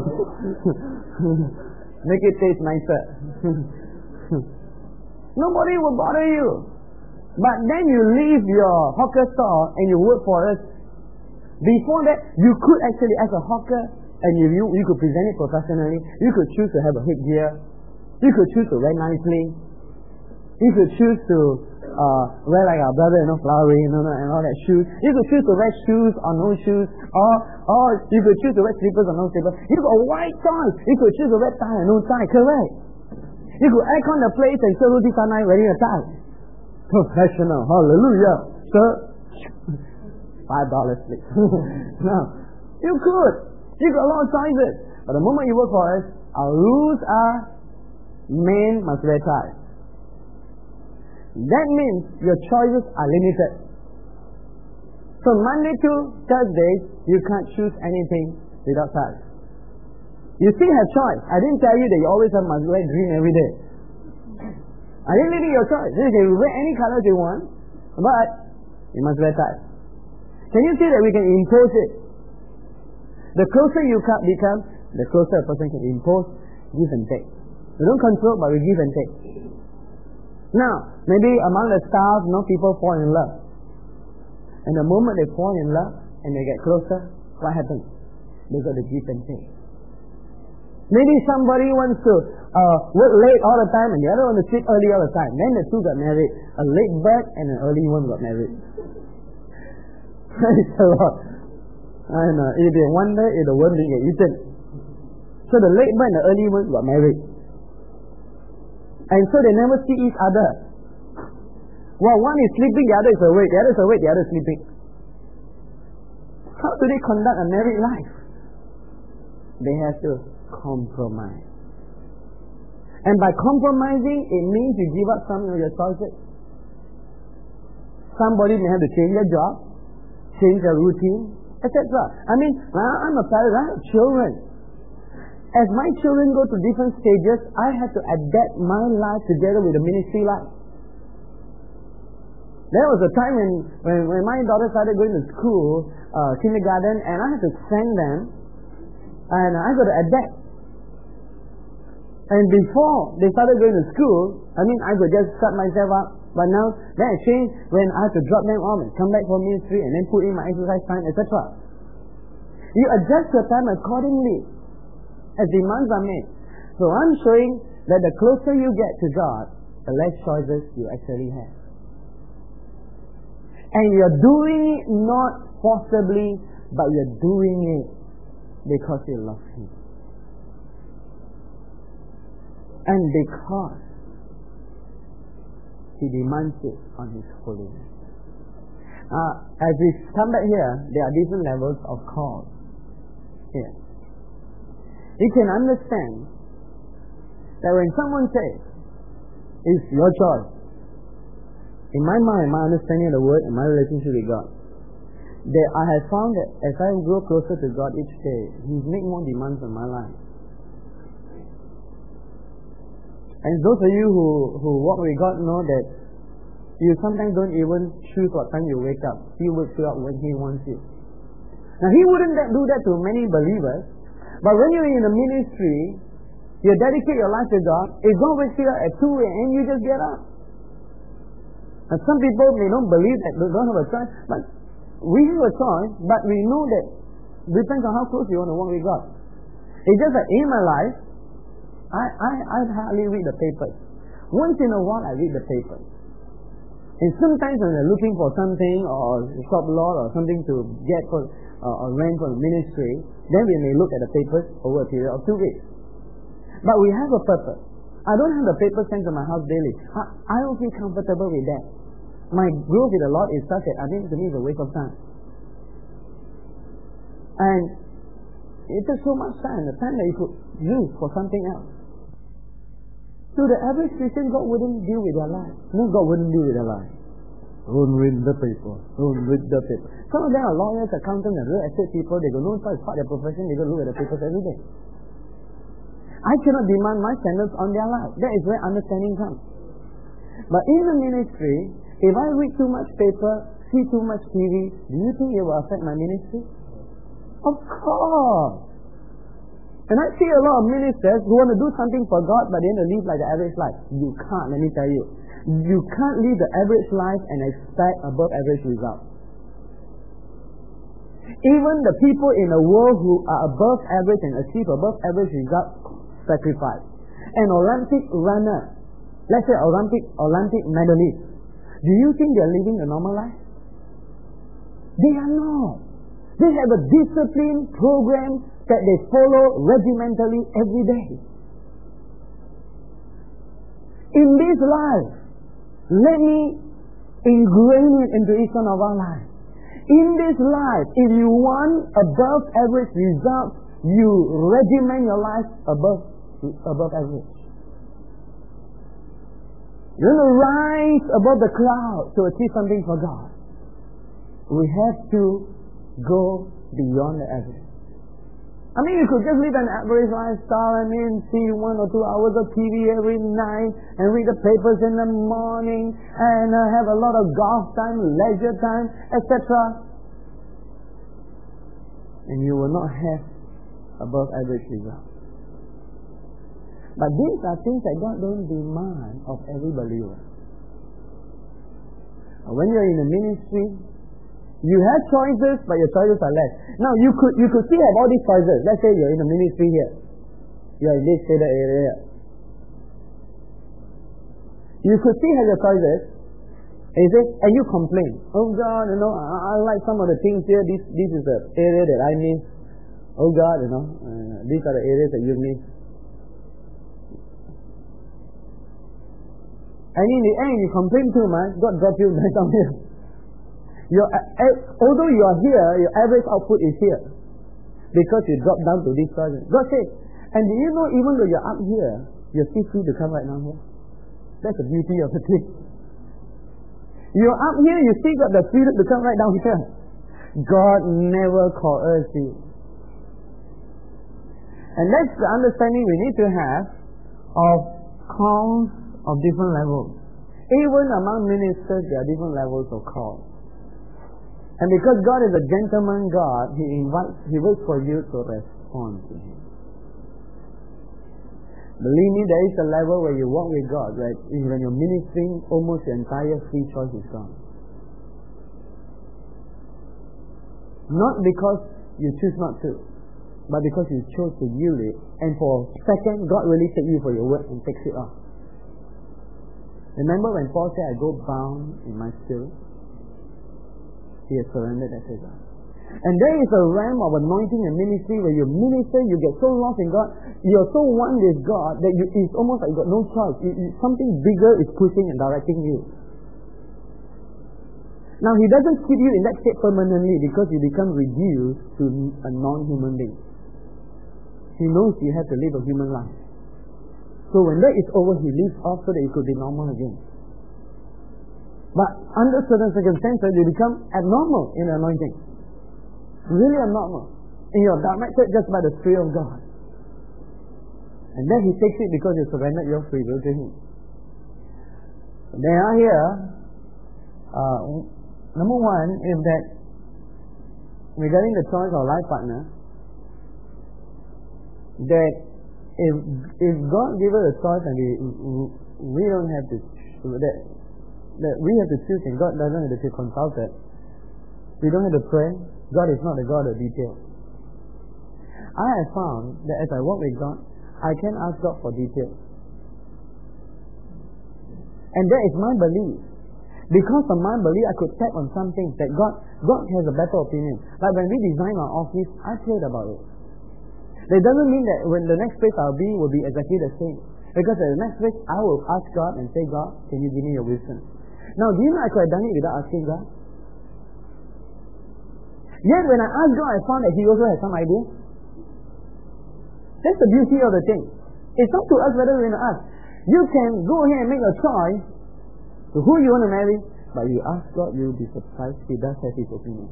Make it taste nicer. Nobody will bother you. But then you leave your hawker store and you work for us. Before that, you could actually, as a hawker, and you could present it professionally. You could choose to have a headgear. You could choose to wear nicely. You could choose to wear like our brother, flowery, and all that shoes. You could choose to wear shoes or no shoes, or you could choose to wear slippers or no slippers. You got a wide choice. You could choose to wear tie or no tie, correct? You could aircon the place and still roti canai wearing a tie. Professional, hallelujah. Sir, $5 please. No, you could. You got a lot of choices. But the moment you work for us, our rules are men must wear tie. That means your choices are limited. So Monday to Thursday, you can't choose anything without tie. You still have choice. I didn't tell you that you always must wear green every day. I didn't limit your choice. You can wear any color you want, but you must wear tie. Can you see that we can impose it? The closer you become, the closer a person can impose, give and take. We don't control, but we give and take. Now, maybe among the staff, people fall in love. And the moment they fall in love and they get closer, what happens? They got to give and take. Maybe somebody wants to work late all the time and the other one to sleep early all the time. Then the two got married. A late bird and an early one got married. Praise the Lord. And if they wonder if the worm didn't get eaten. So the late bird and the early one got married. And so they never see each other. Well, one is sleeping, the other is awake. The other is awake, the other is sleeping. How do they conduct a married life? They have to compromise. And by compromising, it means you give up some of your choices. Somebody may have to change their job, change their routine, etc. I mean, I'm a parent, I have children. As my children go to different stages, I have to adapt my life together with the ministry life. There was a time when my daughter started going to school, kindergarten, and I had to send them, and I got to adapt. And before they started going to school, I could just shut myself up. But now, that changed when I have to drop them off and come back for ministry and then put in my exercise time, etc. You adjust your time accordingly as demands are made. So I'm showing that the closer you get to God, the less choices you actually have. And you're doing it not forcibly, but you're doing it because you love Him. And because He demands it on His holiness. As we come back here, there are different levels of calls here. You can understand that when someone says, it's your choice, in my mind, my understanding of the word and my relationship with God, that I have found that as I grow closer to God each day, He's making more demands on my life. And those of you who walk with God know that you sometimes don't even choose what time you wake up. He wakes you up when He wants you. Now, He wouldn't do that to many believers, but when you're in the ministry, you dedicate your life to God. If God wakes you up at 2 a.m., you just get up. And some people may not believe that they don't have a choice, but we have a choice, but we know that it depends on how close you want to walk with God. It's just that in my life, I hardly read the papers. Once in a while, I read the papers. And sometimes when I'm looking for something or shop lot or something to get for or rent for the ministry, then we may look at the papers over a period of 2 weeks. But we have a purpose. I don't have the papers sent to my house daily. I don't feel comfortable with that. My growth with the Lord is such that I think to me it's a waste of time. And it takes so much time, the time that you could use for something else. To the average Christian, God wouldn't deal with their life. No, God wouldn't deal with their life. Don't read the paper. Don't read the paper. Some of them are lawyers, accountants, and real estate people. They go, no, it's part of their profession. They go look at the papers every day. I cannot demand my standards on their life. That is where understanding comes. But in the ministry, if I read too much paper, see too much TV, do you think it will affect my ministry? Of course. And I see a lot of ministers who want to do something for God, but they want to live like the average life. You can't, let me tell you. You can't live the average life and expect above average results. Even the people in the world who are above average and achieve above average results sacrifice. An Olympic runner, let's say Olympic medalist, Do you think they are living a normal life? They are not. They have a disciplined program that they follow regimentally every day. In this life, let me ingrain it into each one of our lives. In this life, if you want above average results, you regiment your life above average. You want to rise above the clouds to achieve something for God. We have to go beyond the average. I mean, you could just live an average lifestyle, see 1 or 2 hours of TV every night, and read the papers in the morning, and have a lot of golf time, leisure time, etc. And you will not have above average results. But these are things that God don't demand of every believer. When you're in the ministry, you have choices, but your choices are less. Now, you could still have all these choices. Let's say you're in the ministry here. You're in this shaded area. You could still have your choices. And you complain. Oh God, I like some of the things here. This is the area that I miss. Oh God, these are the areas that you miss. And in the end, you complain too much. God dropped you back down here. Although you are here, your average output is here. Because you dropped down to this person. God said, and do you know even though you're up here, you're still free to come right down here? That's the beauty of the thing. You're up here, you still got the freedom to come right down here. God never coerced you. And that's the understanding we need to have of calls of different levels. Even among ministers, there are different levels of calls. And because God is a gentleman God, He waits for you to respond to Him. Believe me, there is a level where you walk with God, right? When you're ministering, almost your entire free choice is gone. Not because you choose not to, but because you chose to yield it. And for a second, God really takes you for your word and takes it off. Remember when Paul said, I go bound in my spirit? He has surrendered that to God. And there is a realm of anointing and ministry where you minister, you get so lost in God, you're so one with God that it's almost like you got no choice. Something bigger is pushing and directing you. Now, He doesn't keep you in that state permanently because you become reduced to a non-human being. He knows you have to live a human life. So when that is over, He leaves off so that you could be normal again. But under certain circumstances, you become abnormal in the anointing. Really abnormal. And you are directed just by the Spirit of God. And then He takes it because you surrendered your free will to Him. They are here. Number one is that regarding the choice of life partner, that if God gives us a choice and we don't have to, that we have to choose and God doesn't have to be consulted, we don't have to pray. God is not a God of detail. I have found that as I walk with God, I can ask God for details. And that is my belief. Because of my belief, I could tap on some things that God has a better opinion. Like when we design our office, I prayed about it. That doesn't mean that when the next place I'll be will be exactly the same. Because at the next place, I will ask God and say, God, can you give me your wisdom? Now, do you know I could have done it without asking God? Yet when I asked God, I found that He also has some idea. That's the beauty of the thing. It's up to us whether we're going to ask. You can go ahead and make a choice to who you want to marry, but you ask God, you'll be surprised. He does have His opinion.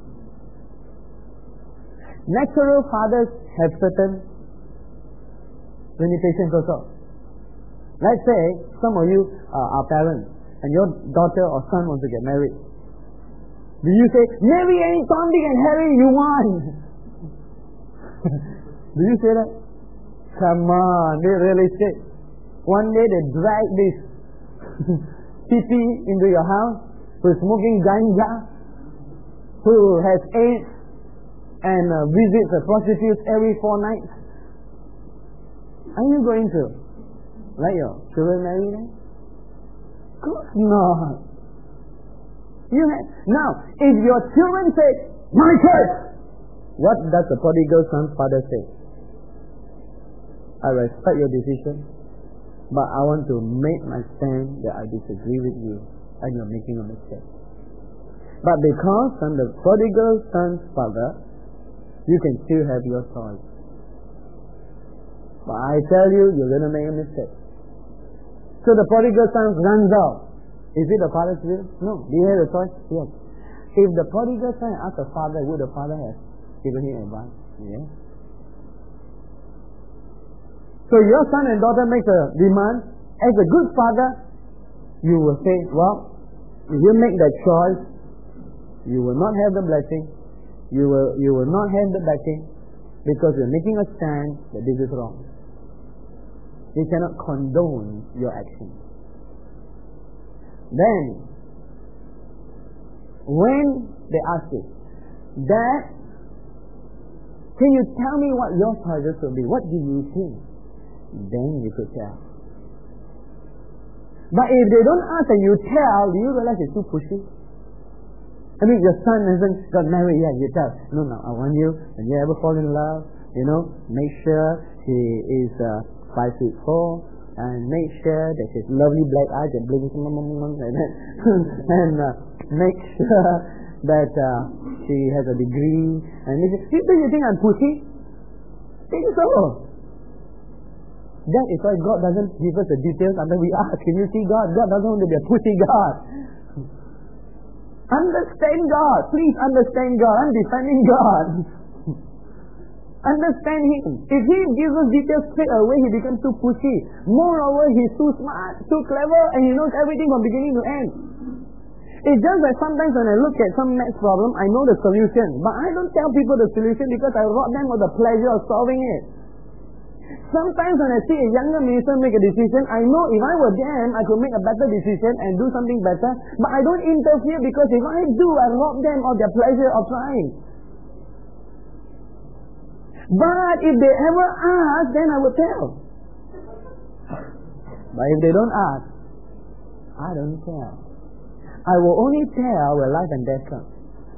Natural fathers have certain limitations also. Let's say some of you are parents and your daughter or son wants to get married. Do you say, marry any Tom, Dick and Harry you want? Do you say that? Come on, they really say. One day they drag this PP into your house who is smoking ganja, who has AIDS and visits the prostitutes every 4 nights. Are you going to let your children marry them? Of course not. Now, if your children say, my church, what does the prodigal son's father say? I respect your decision, but I want to make my stand that I disagree with you and you're making a mistake. But because I'm the prodigal son's father, you can still have your choice. But I tell you, you're going to make a mistake. So the prodigal son runs out. Is it the father's will? No. Do you have a choice? Yes. If the prodigal son asked the father, would the father have given him advice? Yes. So your son and daughter make a demand. As a good father, you will say, well, if you make that choice, you will not have the blessing. You will not have the backing, because you're making a stand that this is wrong. You cannot condone your action. Then, when they ask you, Dad, can you tell me what your choices will be? What do you think? Then you could tell. But if they don't ask and you tell, do you realize it's too pushy? I mean, your son hasn't got married yet, you tell, no, I want you, when you ever fall in love, make sure he is 5'4", and make sure that his lovely black eyes that blink like that, and make sure that she has a degree, and do you think I'm pushy? Think so. That is why God doesn't give us the details until we ask, can you see God? God doesn't want to be a pushy God. Understand God. Please understand God. I'm defending God. Understand Him. If He gives us details straight away, He becomes too pushy. Moreover, He's too smart, too clever, and He knows everything from beginning to end. It's just that sometimes when I look at some maths problem, I know the solution. But I don't tell people the solution because I rob them of the pleasure of solving it. Sometimes when I see a younger minister make a decision, I know if I were them, I could make a better decision and do something better. But I don't interfere, because if I do, I rob them of their pleasure of trying. But if they ever ask, then I will tell. But if they don't ask, I don't tell. I will only tell when life and death come.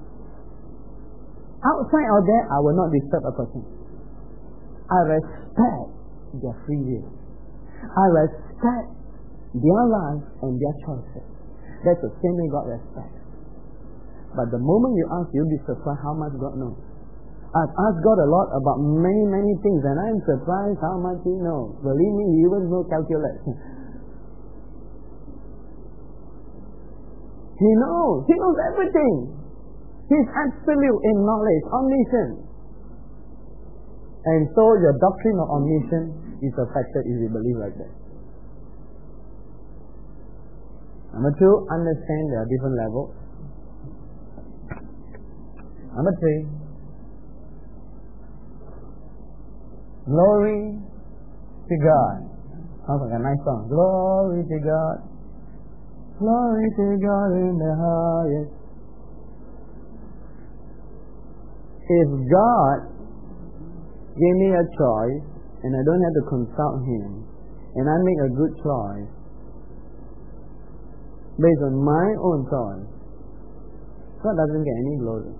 Outside of that, I will not disturb a person. I respect their free will. I respect their life and their choices. That's the same way God respects. But the moment you ask, you'll be surprised how much God knows. I've asked God a lot about many, many things, and I'm surprised how much He knows. Believe me, He even knows calculus. He knows. He knows everything. He's absolute in knowledge, omniscient. And so your doctrine of omniscience is affected if you believe like that. Number 2, understand there are different levels. Number 3, glory to God. Sounds like a nice song. Glory to God. Glory to God in the highest. If God give me a choice, and I don't have to consult Him, and I make a good choice based on my own choice, God doesn't get any glory.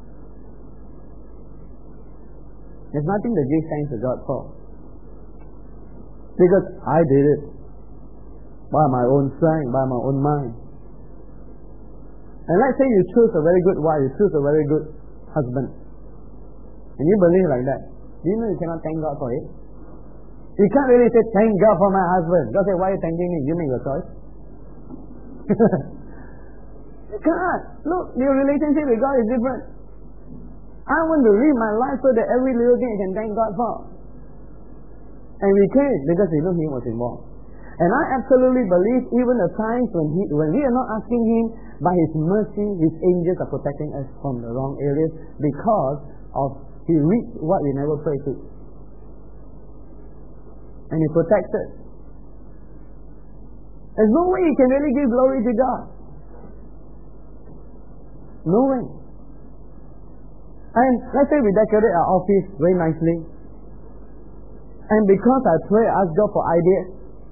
There's nothing to give thanks to God for, because I did it by my own strength, by my own mind. And let's say you choose a very good wife, you choose a very good husband, and you believe like that. Do you know you cannot thank God for it? You can't really say, thank God for my husband. God say, why are you thanking me? You make your choice. You can't. Look, your relationship with God is different. I want to live my life so that every little thing I can thank God for. And we can, because we know He was involved. And I absolutely believe even the times when we are not asking Him, by His mercy, His angels are protecting us from the wrong areas, because of He reached what we never prayed to. And He protects us. There's no way you can really give glory to God. No way. And let's say we decorate our office very nicely. And because I pray, ask God for ideas,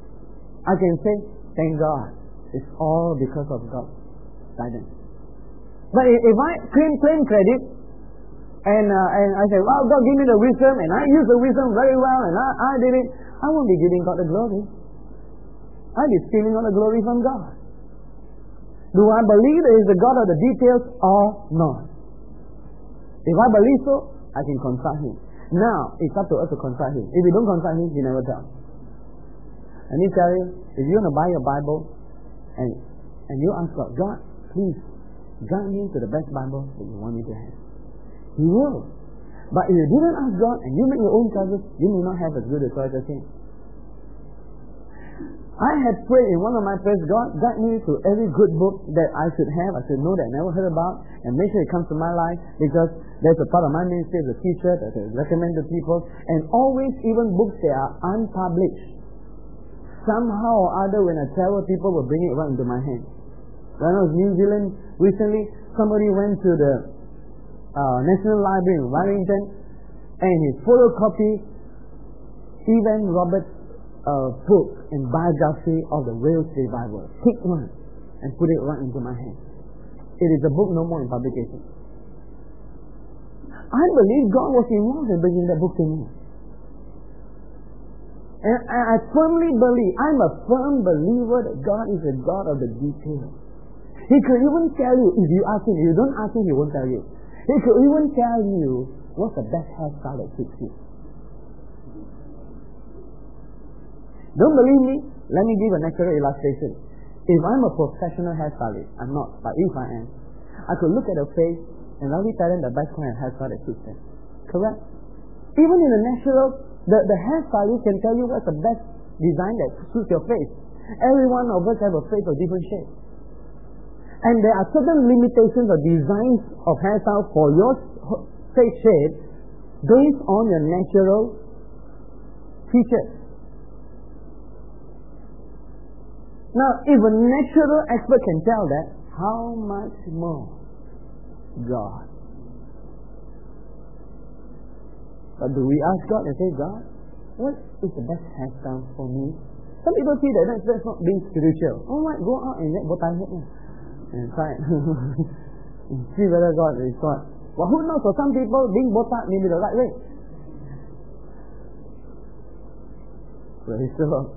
I can say, thank God. It's all because of God's guidance. But if I claim credit, and I say, well, God gave me the wisdom, and I use the wisdom very well, and I did it, I won't be giving God the glory. I'll be stealing all the glory from God. Do I believe that He's the God of the details or not? If I believe so, I can consult Him. Now, it's up to us to consult Him. If we don't consult Him, He never tells. Let me tell you, if you want to buy your Bible, and you ask God, God, please guide me to the best Bible that you want me to have, He will. But if you didn't ask God and you make your own choices, you may not have as good a choice as Him. I had prayed in one of my prayers, God, guide me to every good book that I should have, I should know that I never heard about, and make sure it comes to my life, because there's a part of my ministry as a teacher that I recommend to people, and always even books that are unpublished. Somehow or other, when I travel, people will bring it right into my hand. When I was in New Zealand recently, somebody went to the National Library in Wellington, and he photocopied Stephen Roberts' book and biography of the Wales revival. Pick one and put it right into my hand. It is a book no more in publication. I believe God was involved in bringing that book to me. And I firmly believe, I'm a firm believer that God is a God of the details. He could even tell you, if you ask Him, if you don't ask Him, He won't tell you. He could even tell you what's the best hairstyle that fits you. Don't believe me? Let me give a natural illustration. If I'm a professional hairstylist, I'm not, but if I am, I could look at a face and only tell them the best kind of hairstyle that suits them. Correct? Even in the natural, the hairstylist can tell you what's the best design that suits your face. Every one of us have a face of different shape. And there are certain limitations or designs of hairstyle for your face shape based on your natural features. Now, if a natural expert can tell that, how much more God? But do we ask God and say, God, what is the best hairstyle for me? Some people see that that's not being spiritual. All right, go out and get botai head and try it. See whether God is what. Well, who knows? For some people, being botak may be the right way. Praise the Lord.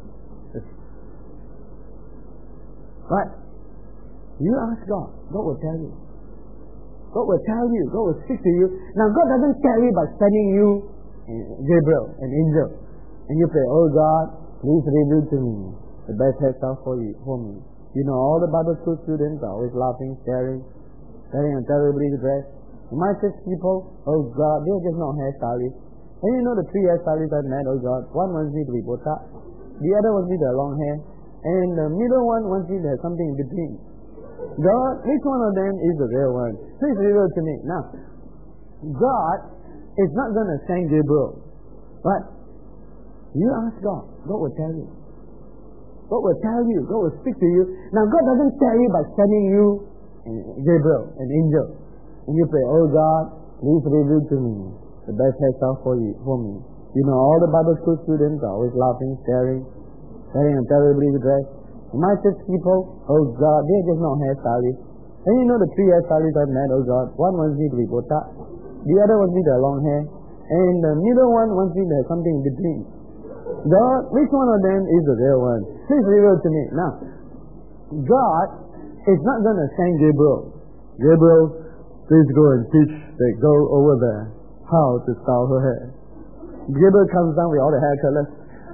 Right? You ask God, God will tell you. God will tell you. God will speak to you. Now, God doesn't tell you by sending you Gabriel, an angel, and you pray, oh God, please reveal to me the best hairstyle for me. You know, all the Bible school students are always laughing, staring and terribly dressed. My church people, oh God, they're just not hairstylists. And you know the three hairstylists I've met, oh God, one wants me to be botak, the other wants me to have long hair, and the middle one wants me to have something in between. God, which one of them is the real one? Please reveal to me. Now, God is not going to send Gabriel, but you ask God. God will tell you. God will tell you. God will speak to you. Now, God doesn't tell you by sending you Gabriel, an angel, and you pray, oh God, please reveal to me the best hairstyle for me. You know, all the Bible school students are always laughing, staring and terribly dressed. My church people, oh God, they're just not hairstylists. And you know the three hairstylists I've met, oh God, one wants me to be botak, the other wants me to have long hair, and the middle one wants me to have something in between. God, which one of them is the real one? Please reveal to me. Now, God is not going to send Gabriel. Gabriel, please go and teach the girl over there how to style her hair. Gabriel comes down with all the hair colors,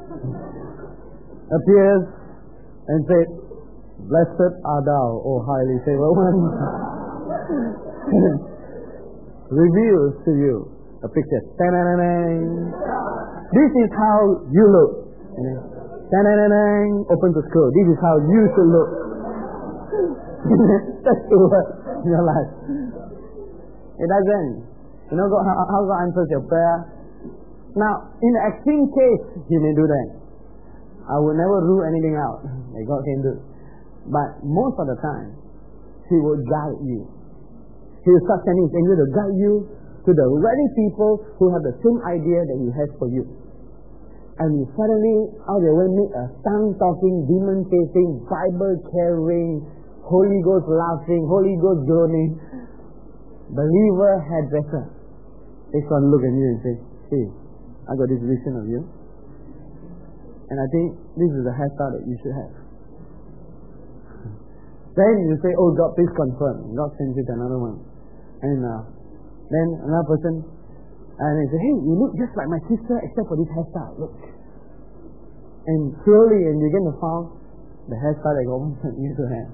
appears and says, blessed art thou, O highly favored one. Reveals to you a picture. This is how you look. Open to school. This is how you should look. That's the word in your life. It doesn't. You know how God answers your prayer? Now, in the extreme case, He may do that. I will never rule anything out that God can do. But most of the time, He will guide you. He will start sending His angel to guide you to the very people who have the same idea that He has for you. And you suddenly, out of your way, meet a tongue-talking, demon-facing, Bible-carrying, Holy Ghost laughing, Holy Ghost groaning. Believer hairdresser takes one look at you and says, hey, I got this vision of you. And I think this is the hairstyle that you should have. Then you say, oh God, please confirm. God sends you to another one. And then another person, and they say, hey, you look just like my sister except for this hairstyle. Look. And slowly, and you're going to find the hairstyle that God wants you to have.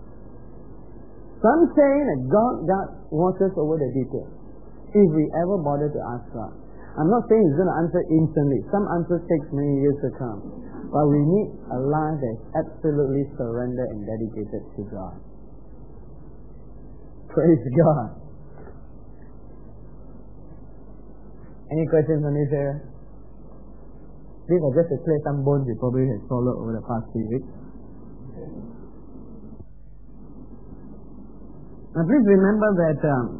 Some say that God watches over the details. If we ever bother to ask God. I'm not saying He's going to answer instantly. Some answers take many years to come. But we need a life that is absolutely surrendered and dedicated to God. Praise God. Any questions on this area? These are just to clear some bones you probably have swallowed over the past few weeks. Now please remember that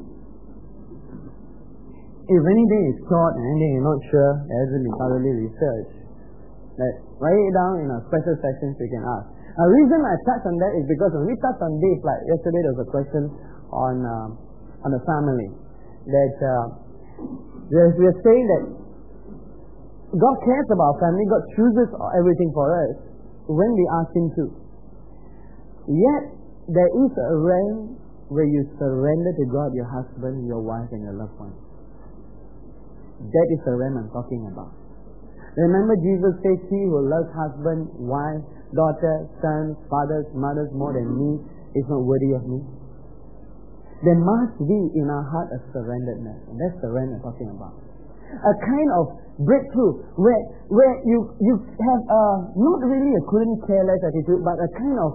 if anything is taught and anything you're not sure, it hasn't been thoroughly researched, that write it down in our special sessions you can ask. The reason I touched on that is because when we touched on this, like yesterday there was a question on the family, that we are saying that God cares about family, God chooses everything for us when we ask Him to. Yet, there is a realm where you surrender to God your husband, your wife, and your loved ones. That is the realm I'm talking about. Remember Jesus says, he who loves husband, wife, daughter, sons, fathers, mothers more than me is not worthy of me. There must be in our heart a surrenderedness. And that's the realm I'm talking about. A kind of breakthrough where you have not really a couldn't care less attitude, but a kind of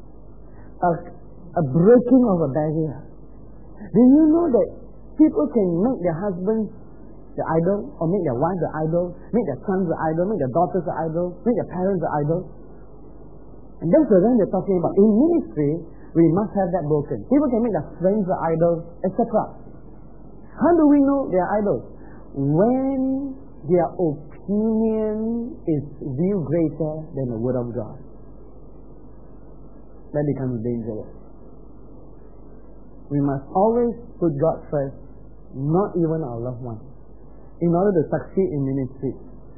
a breaking of a barrier. Do you know that people can make their husbands the idol, or make their wives the idol, make their sons the idol, make their daughters the idol, make their parents the idol? And that's the realm they're talking about. In ministry, we must have that broken. People can make their friends the idols, etc. How do we know they are idols? When their opinion is viewed greater than the Word of God. That becomes dangerous. We must always put God first, not even our loved ones, in order to succeed in ministry.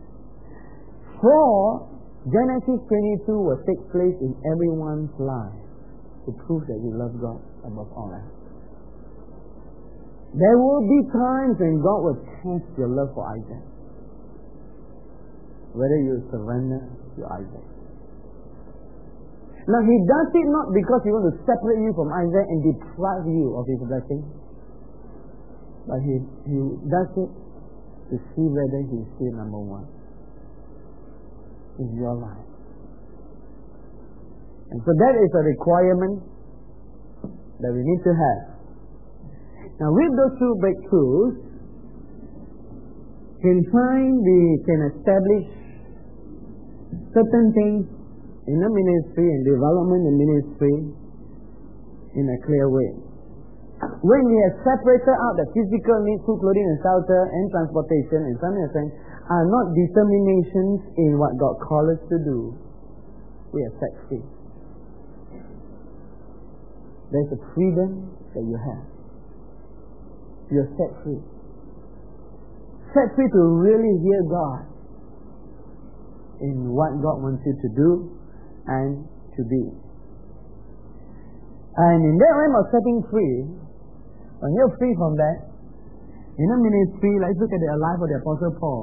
For Genesis 22 will take place in everyone's life to prove that you love God above all else. There will be times when God will test your love for Isaac. Whether you surrender to Isaac. Now He does it not because He wants to separate you from Isaac and deprive you of His blessing. But He does it to see whether He is still number one in your life. And so that is a requirement that we need to have. Now with those two breakthroughs, we can establish certain things in the ministry and development in ministry in a clear way. When we have separated out the physical needs, food, clothing, and shelter, and transportation, and some other things, are not determinations in what God calls us to do, we are set free. There's a freedom that you have. You're set free. Set free to really hear God in what God wants you to do and to be. And in that realm of setting free, when you're free from that, in a ministry, let's look at the life of the Apostle Paul.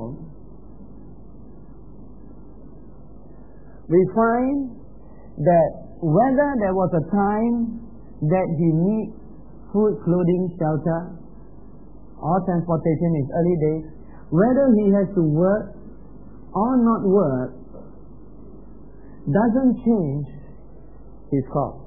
We find that whether there was a time that he needs food, clothing, shelter, or transportation in his early days, whether he has to work or not work, doesn't change his call.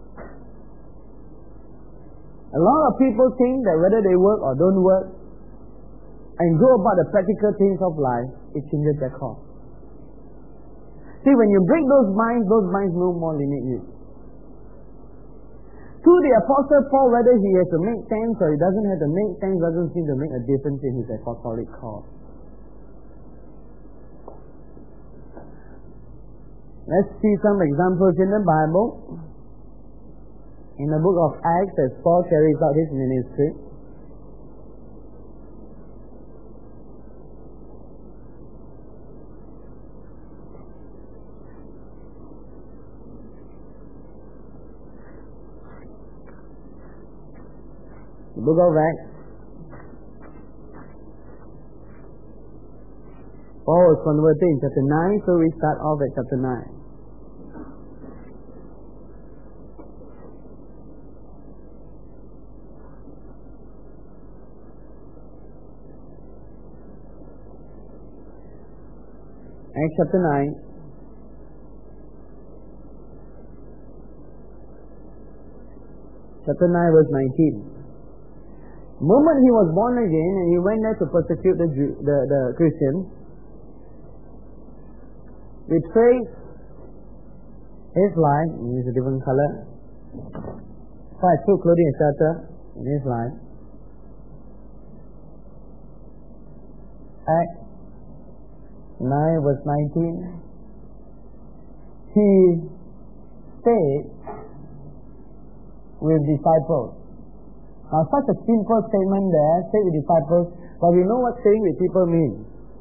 A lot of people think that whether they work or don't work and go about the practical things of life, it changes their call. See, when you break those minds no more limit you. To the Apostle Paul, whether he has to make tents or he doesn't have to make tents doesn't seem to make a difference in his apostolic call. Let's see some examples in the Bible. In the book of Acts, as Paul carries out his ministry, the book of Acts, Paul was converted in chapter 9, so we start off at chapter 9. Acts chapter 9. Chapter 9 verse 19. The moment he was born again and he went there to persecute the Christians, betrayed his life, and he's a different color, fight through clothing and shelter in his life. Acts 9 verse 19. He stayed with disciples. Now such a simple statement there, stay with disciples, but we know what staying with people means.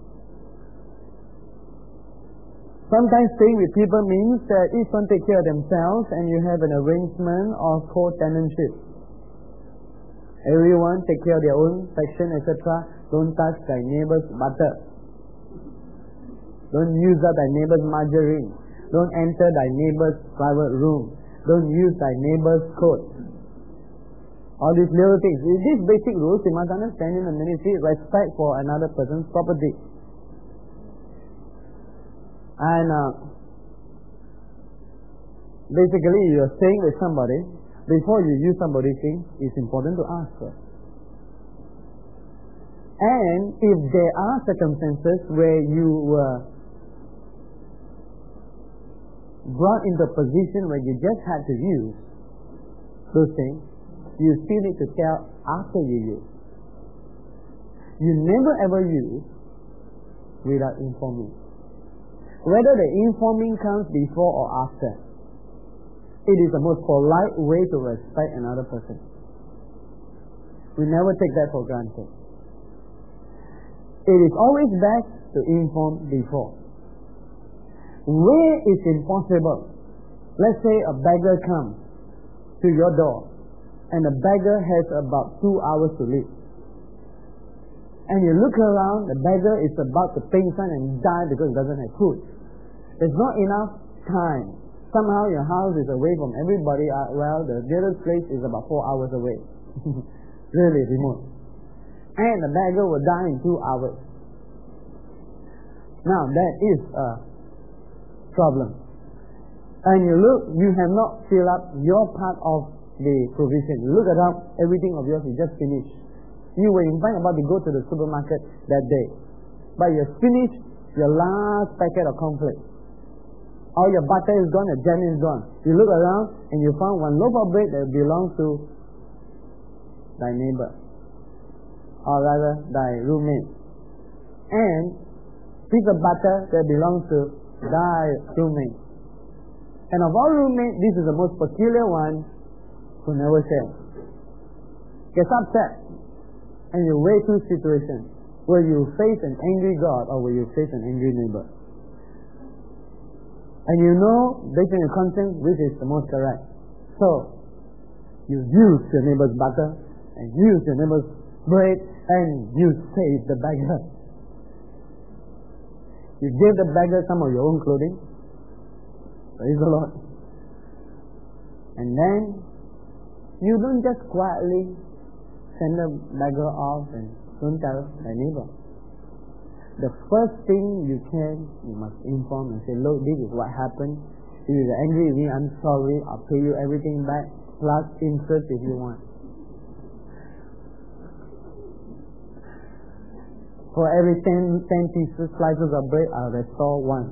Sometimes staying with people means that each one take care of themselves and you have an arrangement of co-tenantship. Everyone take care of their own section, etc. Don't touch thy neighbor's butter. Don't use up thy neighbor's margarine. Don't enter thy neighbor's private room. Don't use thy neighbor's coat. All these little things. With these basic rules, you must understand in the ministry, respect for another person's property. And basically, you are staying with somebody. Before you use somebody's things, it's important to ask first. And if there are circumstances where you were brought into a position where you just had to use those things, you still need to tell after you use. You never ever use without informing. Whether the informing comes before or after, it is the most polite way to respect another person. We never take that for granted. It is always best to inform before. Where it's impossible, let's say a beggar comes to your door, and the beggar has about 2 hours to live. And you look around, the beggar is about to faint and die because he doesn't have food. There's not enough time. Somehow your house is away from everybody. Well, the nearest place is about 4 hours away. Really remote. And the beggar will die in 2 hours. Now that is a problem. And you look, you have not filled up your part of the provision. You look around, everything of yours is just finished. You were in fact about to go to the supermarket that day, but you finished your last packet of cornflakes. All your butter is gone, your jam is gone. You look around and you found one loaf of bread that belongs to thy neighbor, or rather thy roommate, and piece of butter that belongs to thy roommate. And of all roommates, this is the most peculiar one who never shares. Gets upset, and you weigh two situations. Will you face an angry God or will you face an angry neighbor? And you know, based on your conscience, which is the most correct. So, you use your neighbor's butter, and use your neighbor's bread, and you save the beggar. You give the beggar some of your own clothing. Praise the Lord. And then, you don't just quietly send the beggar off and don't tell thy neighbor. The first thing you must inform and say, look, this is what happened. If you're angry with me, I'm sorry. I'll pay you everything back, plus interest if you want. For every 10 slices of bread, I'll restore one.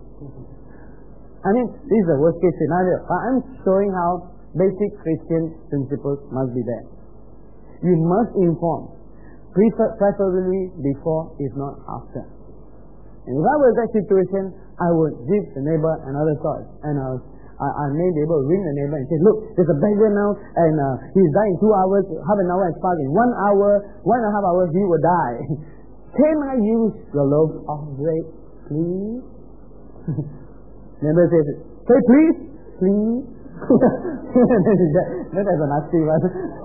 I mean, this is the worst case scenario. But I'm showing how basic Christian principles must be there. You must inform, preferably before, if not after. And if I was in that situation, I would give the neighbor another choice, and I may be able to ring the neighbor and say, look, there's a beggar now, and he's dying 2 hours, half an hour has passed, in 1 hour, 1.5 hours, he will die. Can I use the loaf of bread, please? Neighbor says, say please, please. That is a nasty one.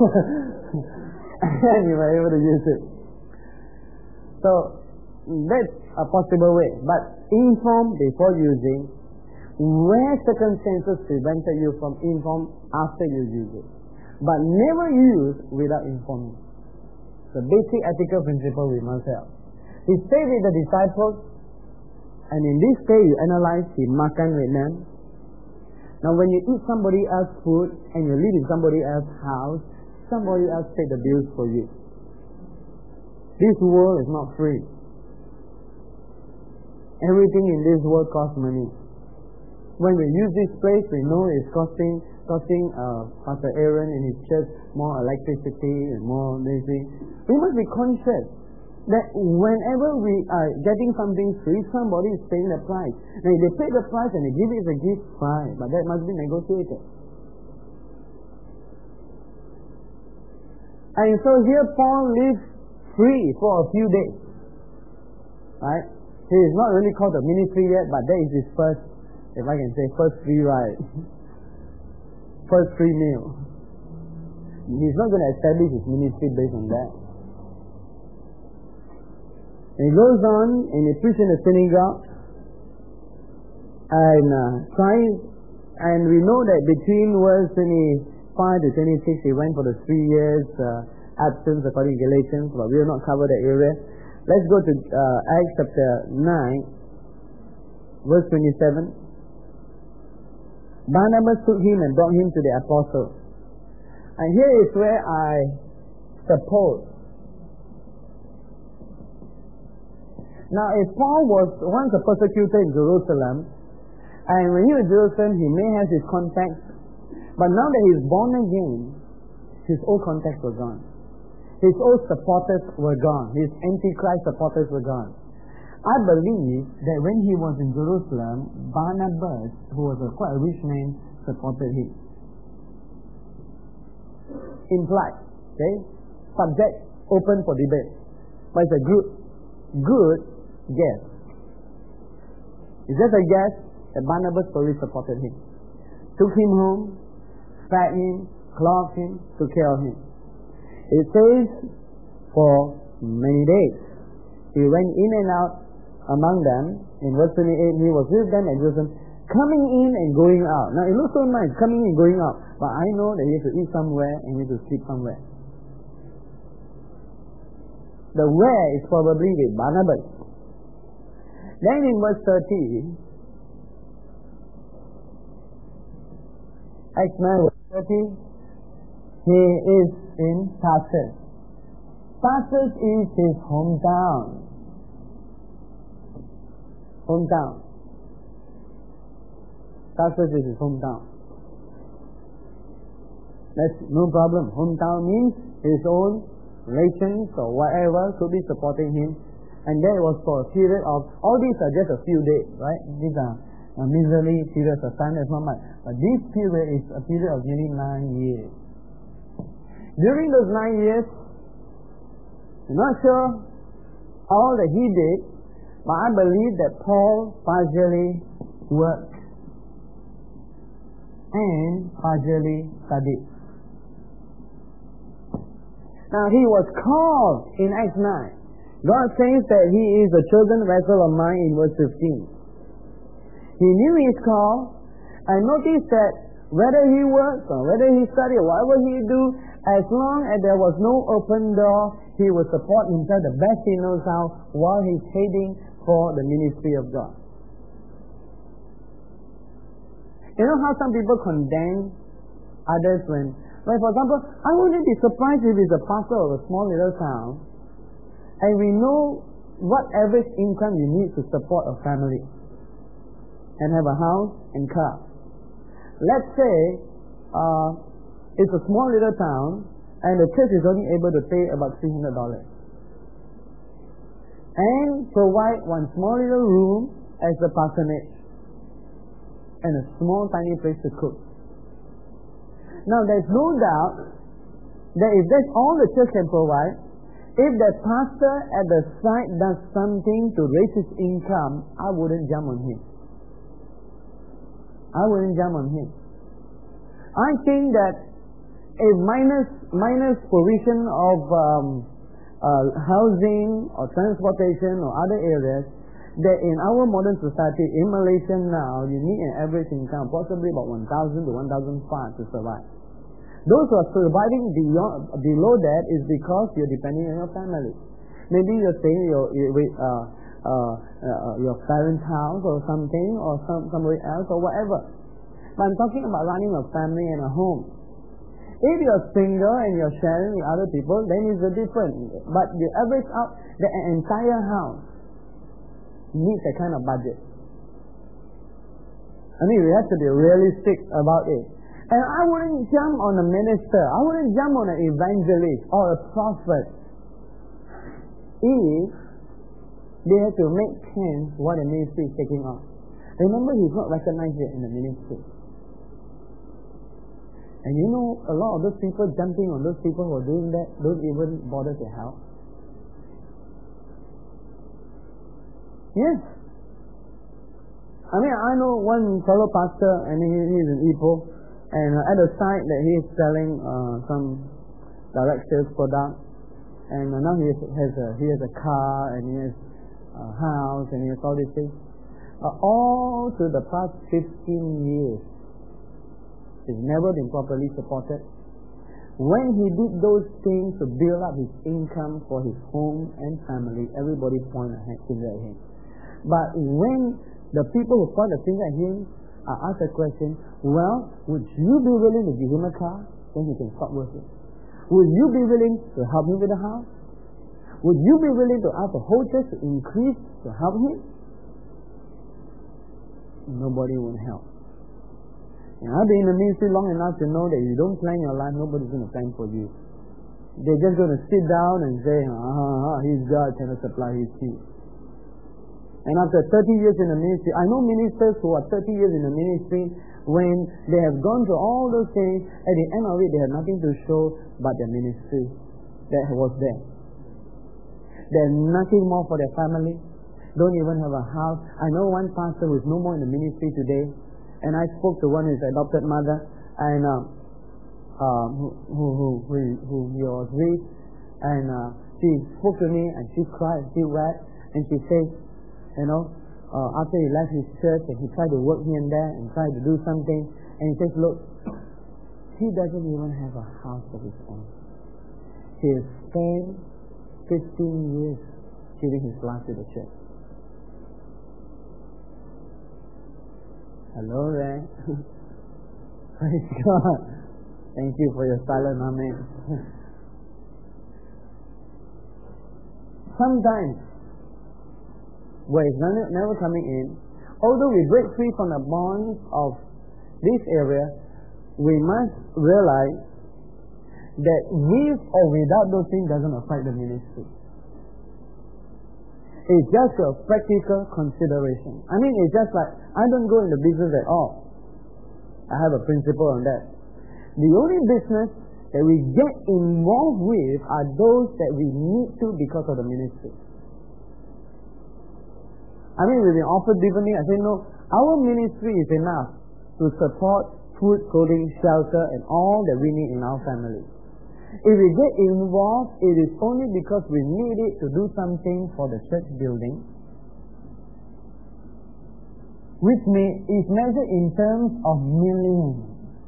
And you were able to use it. So, that's a possible way. But inform before using, where circumstances prevented you from inform after you use it. But never use without informing. The basic ethical principle we must have. He stayed with the disciples, and in this day you analyze, he makan with them. Now when you eat somebody else's food, and you live in somebody else's house, somebody else paid the bills for you. This world is not free. Everything in this world costs money. When we use this place, we know it's costing Pastor Aaron and his church more electricity and more anything. We must be conscious that whenever we are getting something free, somebody is paying the price. Now if they pay the price and they give it as a gift, fine, but that must be negotiated. And so here Paul lives free for a few days. Right? He is not really called a ministry yet, but that is his first, if I can say, first free ride. First free meal. He's not going to establish his ministry based on that. And he goes on and he preaches in the synagogue and tries, and we know that between verse 25 to 26 he went for the 3 years absence according to Galatians, but we will not cover that area. Let's go to Acts chapter 9, verse 27. Barnabas took him and brought him to the apostles. And here is where I suppose. Now, if Paul was once a persecutor in Jerusalem, and when he was in Jerusalem, he may have his contacts, but now that he's born again, his old contacts were gone. His old supporters were gone. His antichrist supporters were gone. I believe that when he was in Jerusalem, Barnabas, who was quite a rich man, supported him. Implied. Okay? Subject open for debate. But it's a good guess. It's just a guess that Barnabas probably supported him. Took him home, fed him, clothed him, took care of him. It says, for many days. He went in and out among them. In verse 28, he was with them at Jerusalem, coming in and going out. Now, it looks so nice, coming in and going out. But I know that he has to eat somewhere and he has to sleep somewhere. The where is probably with Barnabas. Then in verse 30, Acts 9 verse 30, he is in Tarsus. Tarsus is his hometown. Tarsus is his hometown. That's no problem. Hometown means his own relations or whatever could be supporting him. And that was for a period of, all these are just a few days, right? These are miserly periods of time, that's not much. But this period is a period of nearly 9 years. During those 9 years, I'm not sure all that he did, but I believe that Paul partially worked and partially studied. Now he was called in Acts 9. God says that he is a chosen vessel of mine in verse 15. He knew his call, and notice that whether he works or whether he studied or whatever he do, as long as there was no open door, he will support himself the best he knows how while he's heading for the ministry of God. You know how some people condemn others when, like for example, I wouldn't be surprised if he's a pastor of a small little town and we know what average income you need to support a family and have a house and car. Let's say it's a small little town and the church is only able to pay about $300 and provide one small little room as the parsonage. and a small tiny place to cook. Now there's no doubt that if that's all the church can provide, if the pastor at the side does something to raise his income, I wouldn't jump on him. I think that a minus provision of housing or transportation or other areas, that in our modern society, in Malaysia now, you need an average income, possibly about 1,000 to 1,500 to survive. Those who are surviving below that is because you're depending on your family. Maybe you're staying with your parents' house or something, or somewhere else or whatever. But I'm talking about running a family and a home. If you're single and you're sharing with other people, then it's different. But you average out the entire house needs a kind of budget. I mean, we have to be realistic about it. And I wouldn't jump on a minister. I wouldn't jump on an evangelist or a prophet if they have to make sense what the ministry is taking on. Remember, he's not recognized yet in the ministry. And you know, a lot of those people jumping on those people who are doing that don't even bother to help. Yes. I mean, I know one fellow pastor, and he's in Ipoh, and at the site that he is selling some direct sales product, and now he has a car, and he has a house, and he has all these things. All through the past 15 years, he's never been properly supported. When he did those things to build up his income for his home and family, everybody pointed a finger at him. But when the people who point the finger at him are asked a question, well, would you be willing to give him a car? Then he can stop working. Would you be willing to help him with the house? Would you be willing to ask the whole church to increase to help him? Nobody will help. And I've been in the ministry long enough to know that if you don't plan your life, nobody's going to plan for you. They're just going to sit down and say, he's God, cannot supply his needs. And after 30 years in the ministry, I know ministers who are 30 years in the ministry, when they have gone through all those things, at the end of it, they have nothing to show but their ministry that was there. There's nothing more for their family. Don't even have a house. I know one pastor who is no more in the ministry today, and I spoke to one his adopted mother, and who he was with, and she spoke to me, and she cried, she wept, and she said, after he left his church, and he tried to work here and there, and tried to do something, and he says, look, he doesn't even have a house of his own. He has spent 15 years giving his life to the church. Hello there. Praise God. Thank you for your silent amen. Sometimes, where it's never coming in, although we break free from the bonds of this area, we must realize that with or without those things doesn't affect the ministry. It's just a practical consideration. I mean, it's just like, I don't go into business at all. I have a principle on that. The only business that we get involved with are those that we need to because of the ministry. I mean, we've been offered differently. I say, no, our ministry is enough to support food, clothing, shelter, and all that we need in our family. If we get involved, it is only because we need it to do something for the church building, which is measured in terms of millions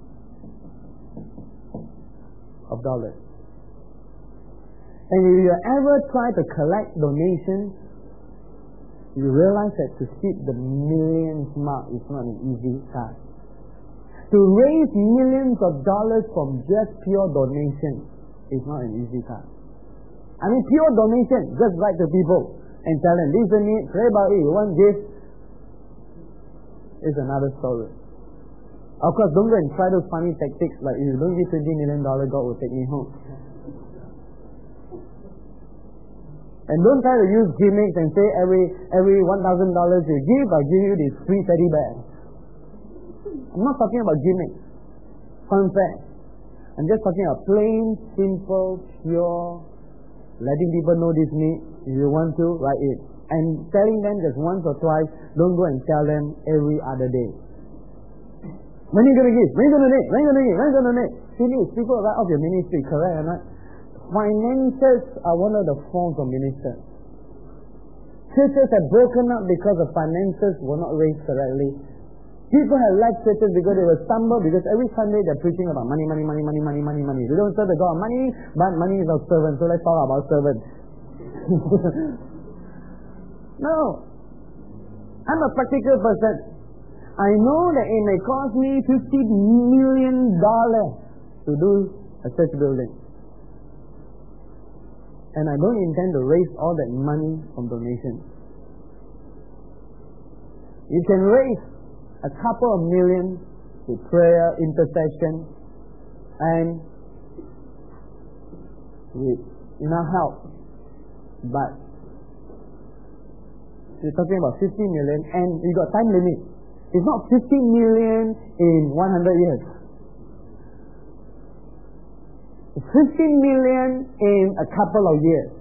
of dollars. And if you ever try to collect donations, you realize that to hit the millions mark is not an easy task. To raise millions of dollars from just pure donation is not an easy task. I mean, pure donation, just write to people and tell them, this is the need, pray about it, you want gifts, is another story. Of course, don't go and try those funny tactics like, if you don't give $20 million, God will take me home. And don't try to use gimmicks and say every $1,000 you give, I'll give you this free teddy bear. I'm not talking about gimmicks, fanfare. I'm just talking about plain, simple, pure, letting people know this need. If you want to, write it. And telling them just once or twice, don't go and tell them every other day. When are you going to give? When are you going to donate? When are you going to give? When are you going to donate? Finish. People write off your ministry, correct or not? Finances are one of the forms of ministry. Churches have broken up because the finances were not raised correctly. People have left churches because they were stumbled because every Sunday they're preaching about money, money, money, money, money, money, money. We don't serve the God of money, but money is our servant. So let's talk about servants. No. I'm a practical person. I know that it may cost me $50 million to do a church building. And I don't intend to raise all that money from donations. You can raise a couple of million with prayer, intercession, and with enough help. But you're talking about 50 million and you got time limit. It's not 50 million in 100 years. It's 50 million in a couple of years.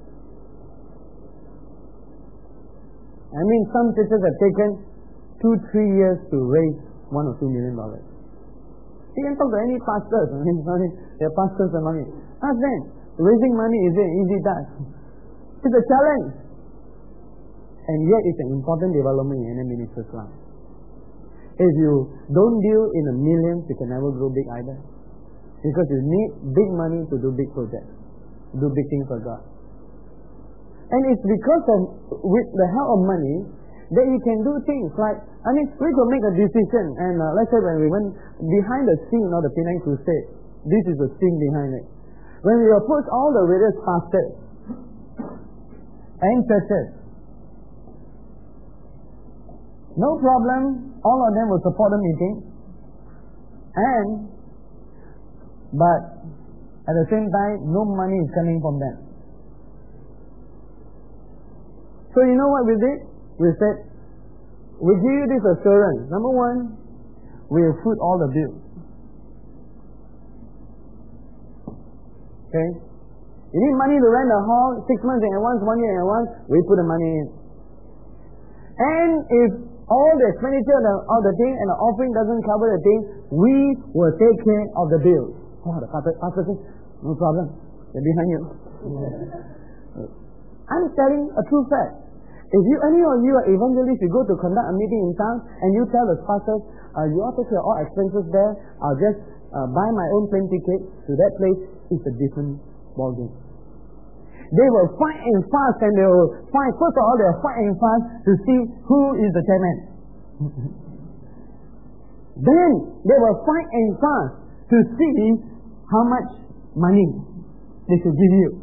I mean, some churches have taken 2-3 years to raise $1 or $2 million. You can talk to any pastors. They're pastors and money. Ask them, raising money is an easy task. It's a challenge. And yet it's an important development in any minister's life. If you don't deal in the millions, you can never grow big either. Because you need big money to do big projects, do big things for God. And it's because of, with the help of money, that you can do things like, we could make a decision, and let's say when we went behind the scene of the Penang Crusade, this is the scene behind it. When we approached all the various pastors and churches, no problem, all of them will support the meeting, but at the same time, no money is coming from them. So you know what we did? We said, we give you this assurance. Number one, we will foot all the bills. Okay? You need money to rent a hall 6 months in advance, 1 year in advance, we put the money in. And if all the expenditure of the thing and the offering doesn't cover the thing, we will take care of the bills. Oh, the pastor says, no problem. They're behind you. I'm telling a true fact. If any of you are evangelists, you go to conduct a meeting in town and you tell the pastors, you ought to clear all expenses there, I'll just buy my own plane ticket to that place, it's a different ballgame. They will fight and fast, and they will fight, first of all, they will fight and fast to see who is the chairman. Then they will fight and fast to see how much money they should give you.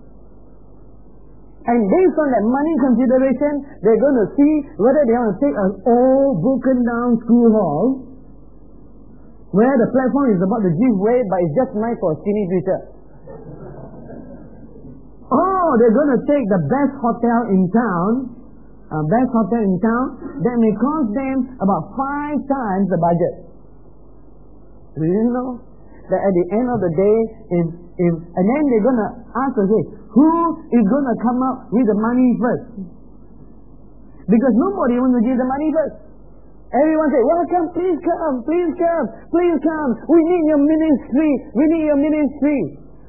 And based on that money consideration, they're going to see whether they want to take an old, broken down school hall where the platform is about to give way, but it's just nice for a skinny preacher. Or they're going to take the best hotel in town, that may cost them about 5 times the budget. Do you know that at the end of the day, and then they're going to ask, okay, who is going to come up with the money first? Because nobody wants to give the money first. Everyone say, welcome, please come, please come, please come. We need your ministry. We need your ministry.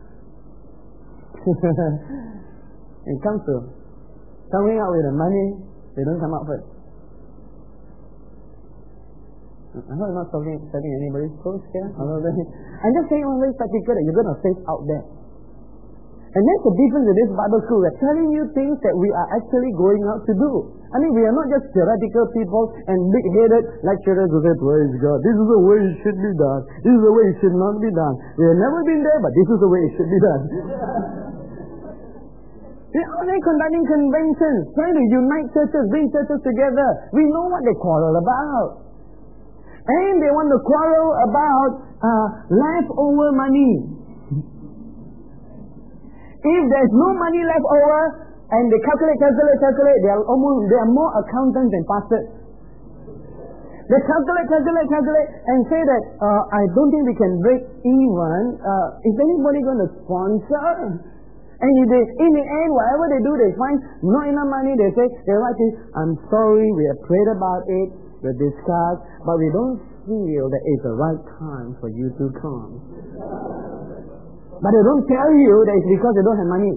It comes to coming out with the money, they don't come out first. I know I'm not telling anybody's close here. I'm just saying one very practical that you're going to face out there. And that's the difference in this Bible school. We're telling you things that we are actually going out to do. We are not just theoretical people and big-headed lecturers who say, praise God, this is the way it should be done. This is the way it should not be done. We have never been there, but this is the way it should be done. They're only conducting conventions, trying to unite churches, bring churches together. We know what they quarrel about. And they want to quarrel about leftover money. If there's no money left over, and they calculate, they are more accountants than pastors. They calculate, and say that, I don't think we can break even. Is anybody going to sponsor? And in the end, whatever they do, they find not enough money. They write it, I'm sorry, we have prayed about it, we discussed, but we don't feel that it's the right time for you to come. But they don't tell you that it's because they don't have money.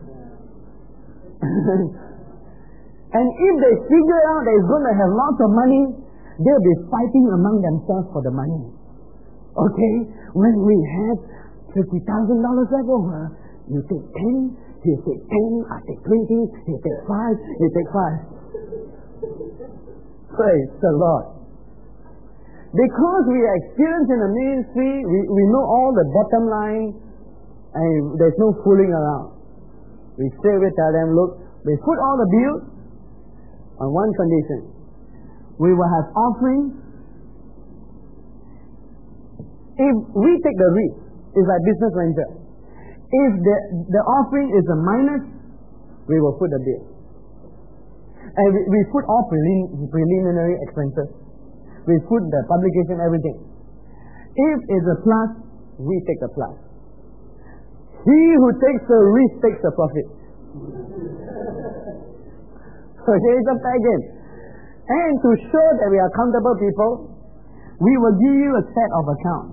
And if they figure out that it's going to have lots of money, they'll be fighting among themselves for the money. Okay? When we have $50,000 left over, you take 10, he take 10, I take 20, he take 5, he take 5. Praise the Lord. Because we are experienced in the ministry, we know all the bottom line, and there's no fooling around. We straight away tell them, look, we put all the bills on one condition. We will have offerings. If we take the risk, it's like business venture. If the offering is a minus, we will put the bill. And we put all preliminary expenses. We put the publication, everything. If it's a plus, we take the plus. He who takes the risk takes the profit. So here's the fact again. And to show that we are accountable people, we will give you a set of accounts.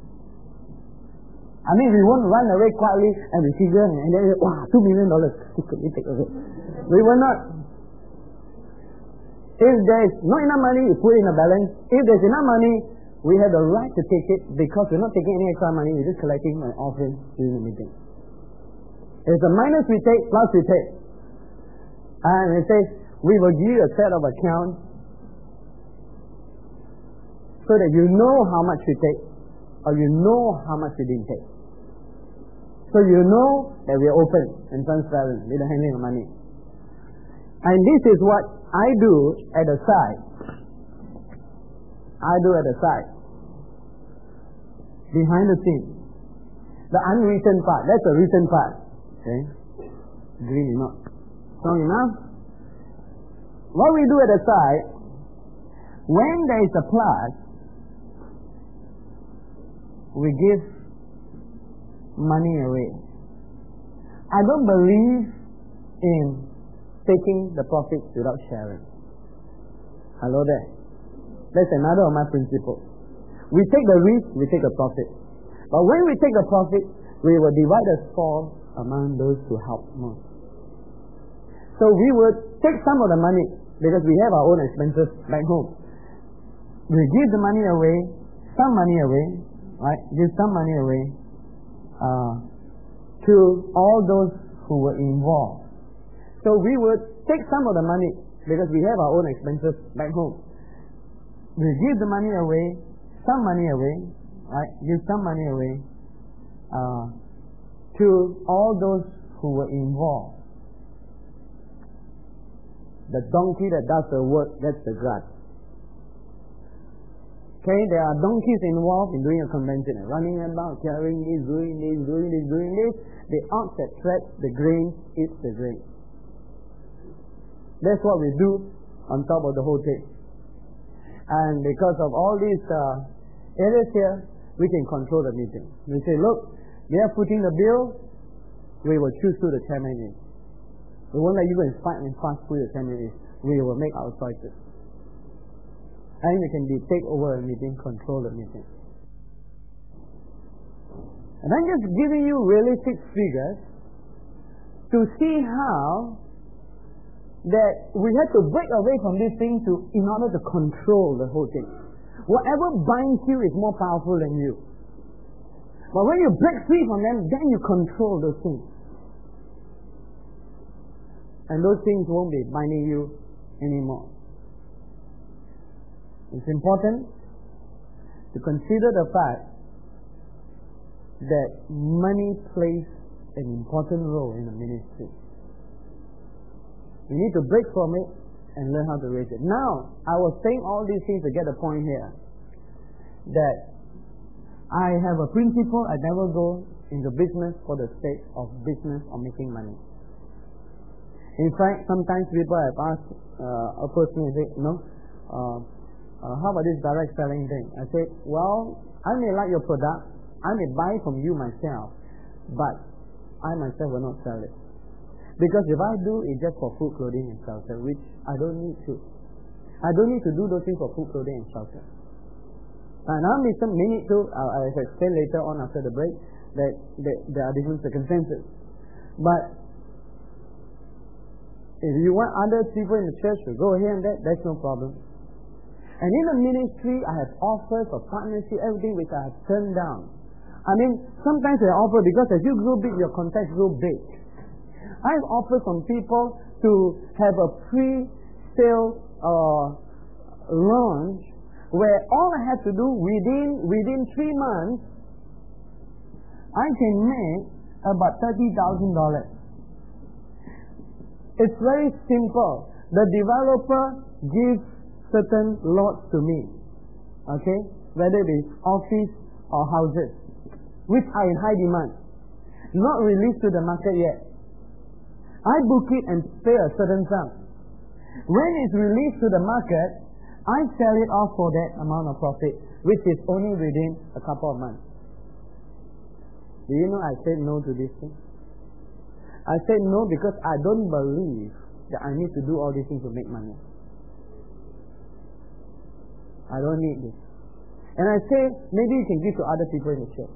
I mean, we won't run away quietly and we figure and then, wow, $2 million. We take away. We will not. If there's not enough money, we put in a balance. If there's enough money, we have the right to take it because we're not taking any extra money. We're just collecting an offering during the meeting. If it's a minus we take, plus we take. And it says, we will give you a set of accounts so that you know how much we take or you know how much we didn't take. So you know that we are open and transparent with the handling of money. And this is what I do at the side. Behind the scenes. The unwritten part. That's the written part. Okay? Green enough. Strong enough? What we do at the side, when there is a plus, we give money away. I don't believe in taking the profit without sharing. Hello there. That's another of my principles. We take the risk, we take the profit. But when we take the profit, we will divide the spoil among those who help most. So we would take some of the money because we have our own expenses back home. We give the money away, some money away, right? Give some money away to all those who were involved. So we would take some of the money because we have our own expenses back home. We give the money away, some money away, right? Give some money away to all those who were involved. The donkey that does the work gets the grass. Okay, there are donkeys involved in doing a convention, running about, carrying this, doing this, doing this, doing this. The ox that treads the grain eats the grain. That's what we do on top of the whole thing. And because of all these areas here, we can control the meeting. We say, look, they are putting the bill, we will choose who the chairman is. We won't let you go and fight and fast who the chairman is. We will make our choices. And we can take over a meeting, control the meeting. And I'm just giving you realistic figures to see how that we have to break away from this thing in order to control the whole thing. Whatever binds you is more powerful than you. But when you break free from them, then you control those things. And those things won't be binding you anymore. It's important to consider the fact that money plays an important role in the ministry. We need to break from it and learn how to raise it. Now, I was saying all these things to get a point here. That I have a principle, I never go into business for the sake of business or making money. In fact, sometimes people have asked, approached me and say, how about this direct selling thing? I said, well, I may like your product, I may buy from you myself, but I myself will not sell it. Because if I do, it's just for food, clothing, and shelter, which I don't need to. I don't need to do those things for food, clothing, and shelter. And I may need to, I'll explain later on after the break, that there are different circumstances. But if you want other people in the church to go here and there, that's no problem. And in the ministry, I have offers of partnership, everything which I have turned down. I mean, sometimes I offer because as you grow big, your contacts grow big. I have offered from people to have a pre-sale launch where all I have to do within 3 months, I can make about $30,000. It's very simple. The developer gives certain lots to me, okay, whether it is office or houses, which are in high demand, not released to the market yet. I book it and pay a certain sum. When it's released to the market, I sell it off for that amount of profit, which is only within a couple of months. Do you know I said no to this thing? I said no because I don't believe that I need to do all these things to make money. I don't need this. And I say, maybe you can give to other people in the church.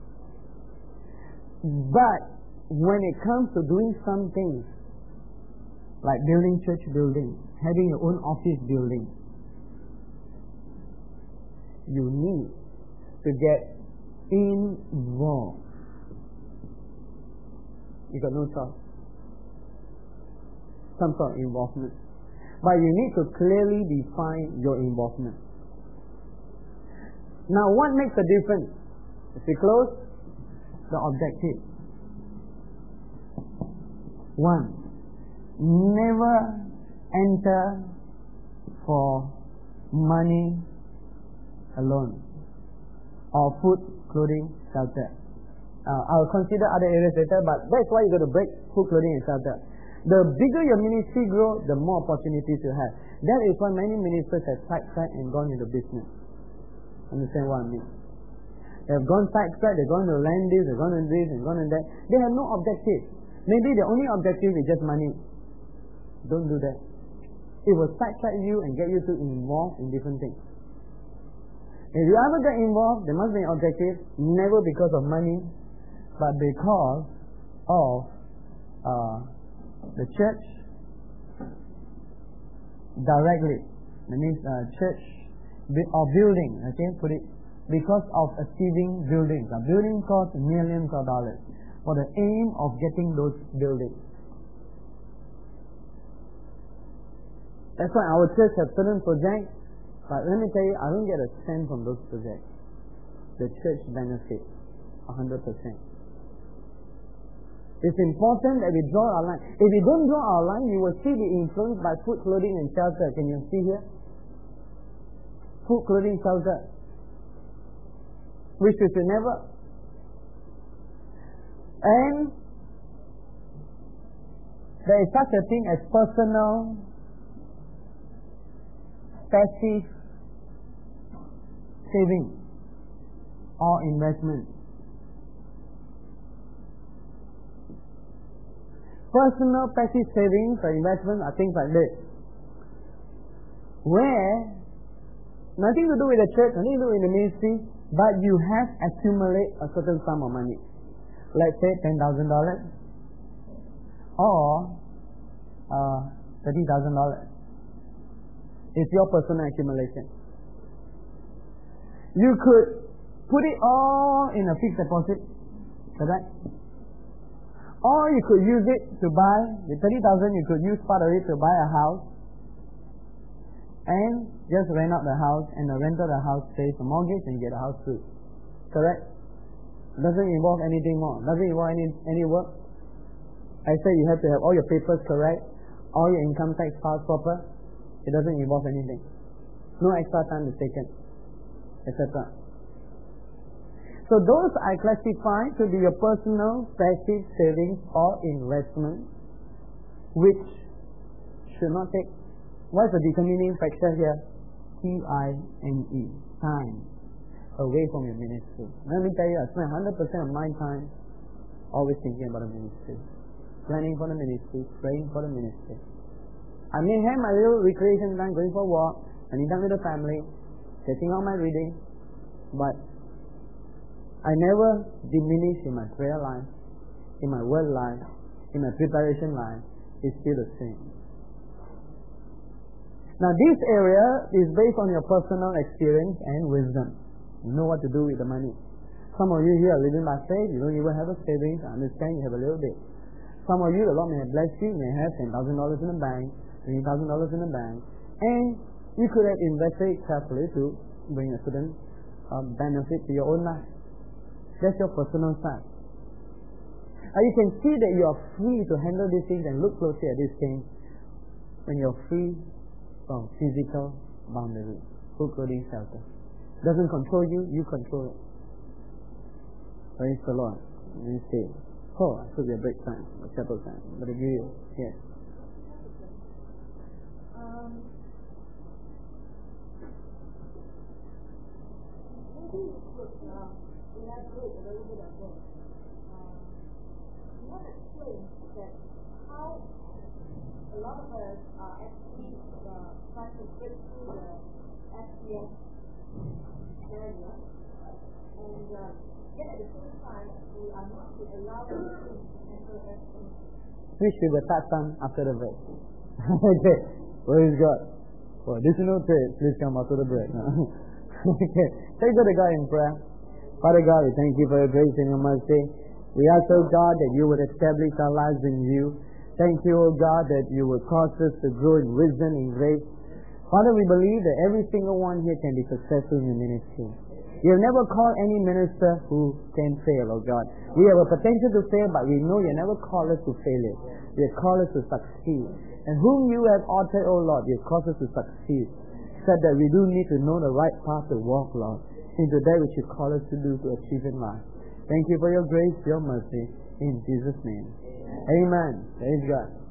But when it comes to doing some things, like building church buildings, having your own office building, you need to get involved. You got no choice. Some sort of involvement. But you need to clearly define your involvement. Now, what makes a difference? If we close, the objective. 1. Never enter for money alone, or food, clothing, shelter. I'll consider other areas later, but that's why you got to break food, clothing, and shelter. The bigger your ministry grows, the more opportunities you have. That is why many ministers have sidetracked and gone into business. Understand what I mean? They have gone sidetracked, they've gone to land this, they've gone to this, they've gone to that. They have no objective. Maybe the only objective is just money. Don't do that. It will sidetrack you and get you to involve in different things. If you ever get involved, there must be an objective, never because of money, but because of the church directly. That means church or building, okay, put it, because of achieving buildings. A building costs millions of dollars for the aim of getting those buildings. That's why our church has certain projects, but let me tell you, I don't get a cent from those projects. The church benefits 100%. It's important that we draw our line. If we don't draw our line, you will still be influenced by food, clothing, and shelter. Can you see here? Food, clothing, shelter. Which we should never. And there is such a thing as personal, passive saving or investment. Personal passive savings or investment are things like this, where nothing to do with the church, nothing to do with the ministry, but you have accumulate a certain sum of money. Let's say $10,000 or $30,000. It's your personal accumulation. You could put it all in a fixed deposit, correct? Or you could use it to buy, with $30,000 you could use part of it to buy a house and just rent out the house, and the renter of the house pays the mortgage and you get a house free. Correct? Doesn't involve anything more. Doesn't involve any work. I say you have to have all your papers correct, all your income tax filed proper. It doesn't involve anything. No extra time is taken, etc. So those I classify to be your personal passive savings or investment, which should not take. What's the determining factor here? T-I-M-E, time away from your ministry. Let me tell you, I spend 100% of my time always thinking about the ministry, planning for the ministry, praying for the ministry. I may have my little recreation time, going for a walk, spending time with the family, setting out my reading, but I never diminish in my prayer life, in my word life, in my preparation life. It's still the same. Now this area is based on your personal experience and wisdom. You know what to do with the money. Some of you here are living by faith. You don't even have a savings. I understand you have a little bit. Some of you, the Lord may have blessed you, may have $10,000 in the bank, $20,000 in the bank, and you could have invested it carefully to bring a certain benefit to your own life. That's your personal side. You can see that you are free to handle these things and look closely at these things when you're free from physical boundaries. Food, clothing, shelter. Doesn't control you, you control it. Praise the Lord. You say, oh, it should be a break time, a chapel time. But if you, yes. Maybe you could elaborate a little bit on this. You have explained that how a lot of us are actually trying to break through the SPS area, and yet at the same time we are not to allow the things to enter SPS. Which we will touch on after the break. Okay, praise God. For additional praise, please come after the break. Okay, let's go to God in prayer. Father God, we thank you for your grace and your mercy. We ask, oh God, that you would establish our lives in you. Thank you, oh God, that you would cause us to grow in wisdom and grace. Father, we believe that every single one here can be successful in your ministry. You have never called any minister who can fail, oh God. We have a potential to fail, but we know you never call us to failure. You have called us to succeed. And whom you have authored, oh Lord, you have caused us to succeed. Said that we do need to know the right path to walk, Lord, into that which you call us to do to achieve in life. Thank you for your grace, your mercy, in Jesus' name. Amen. Praise God.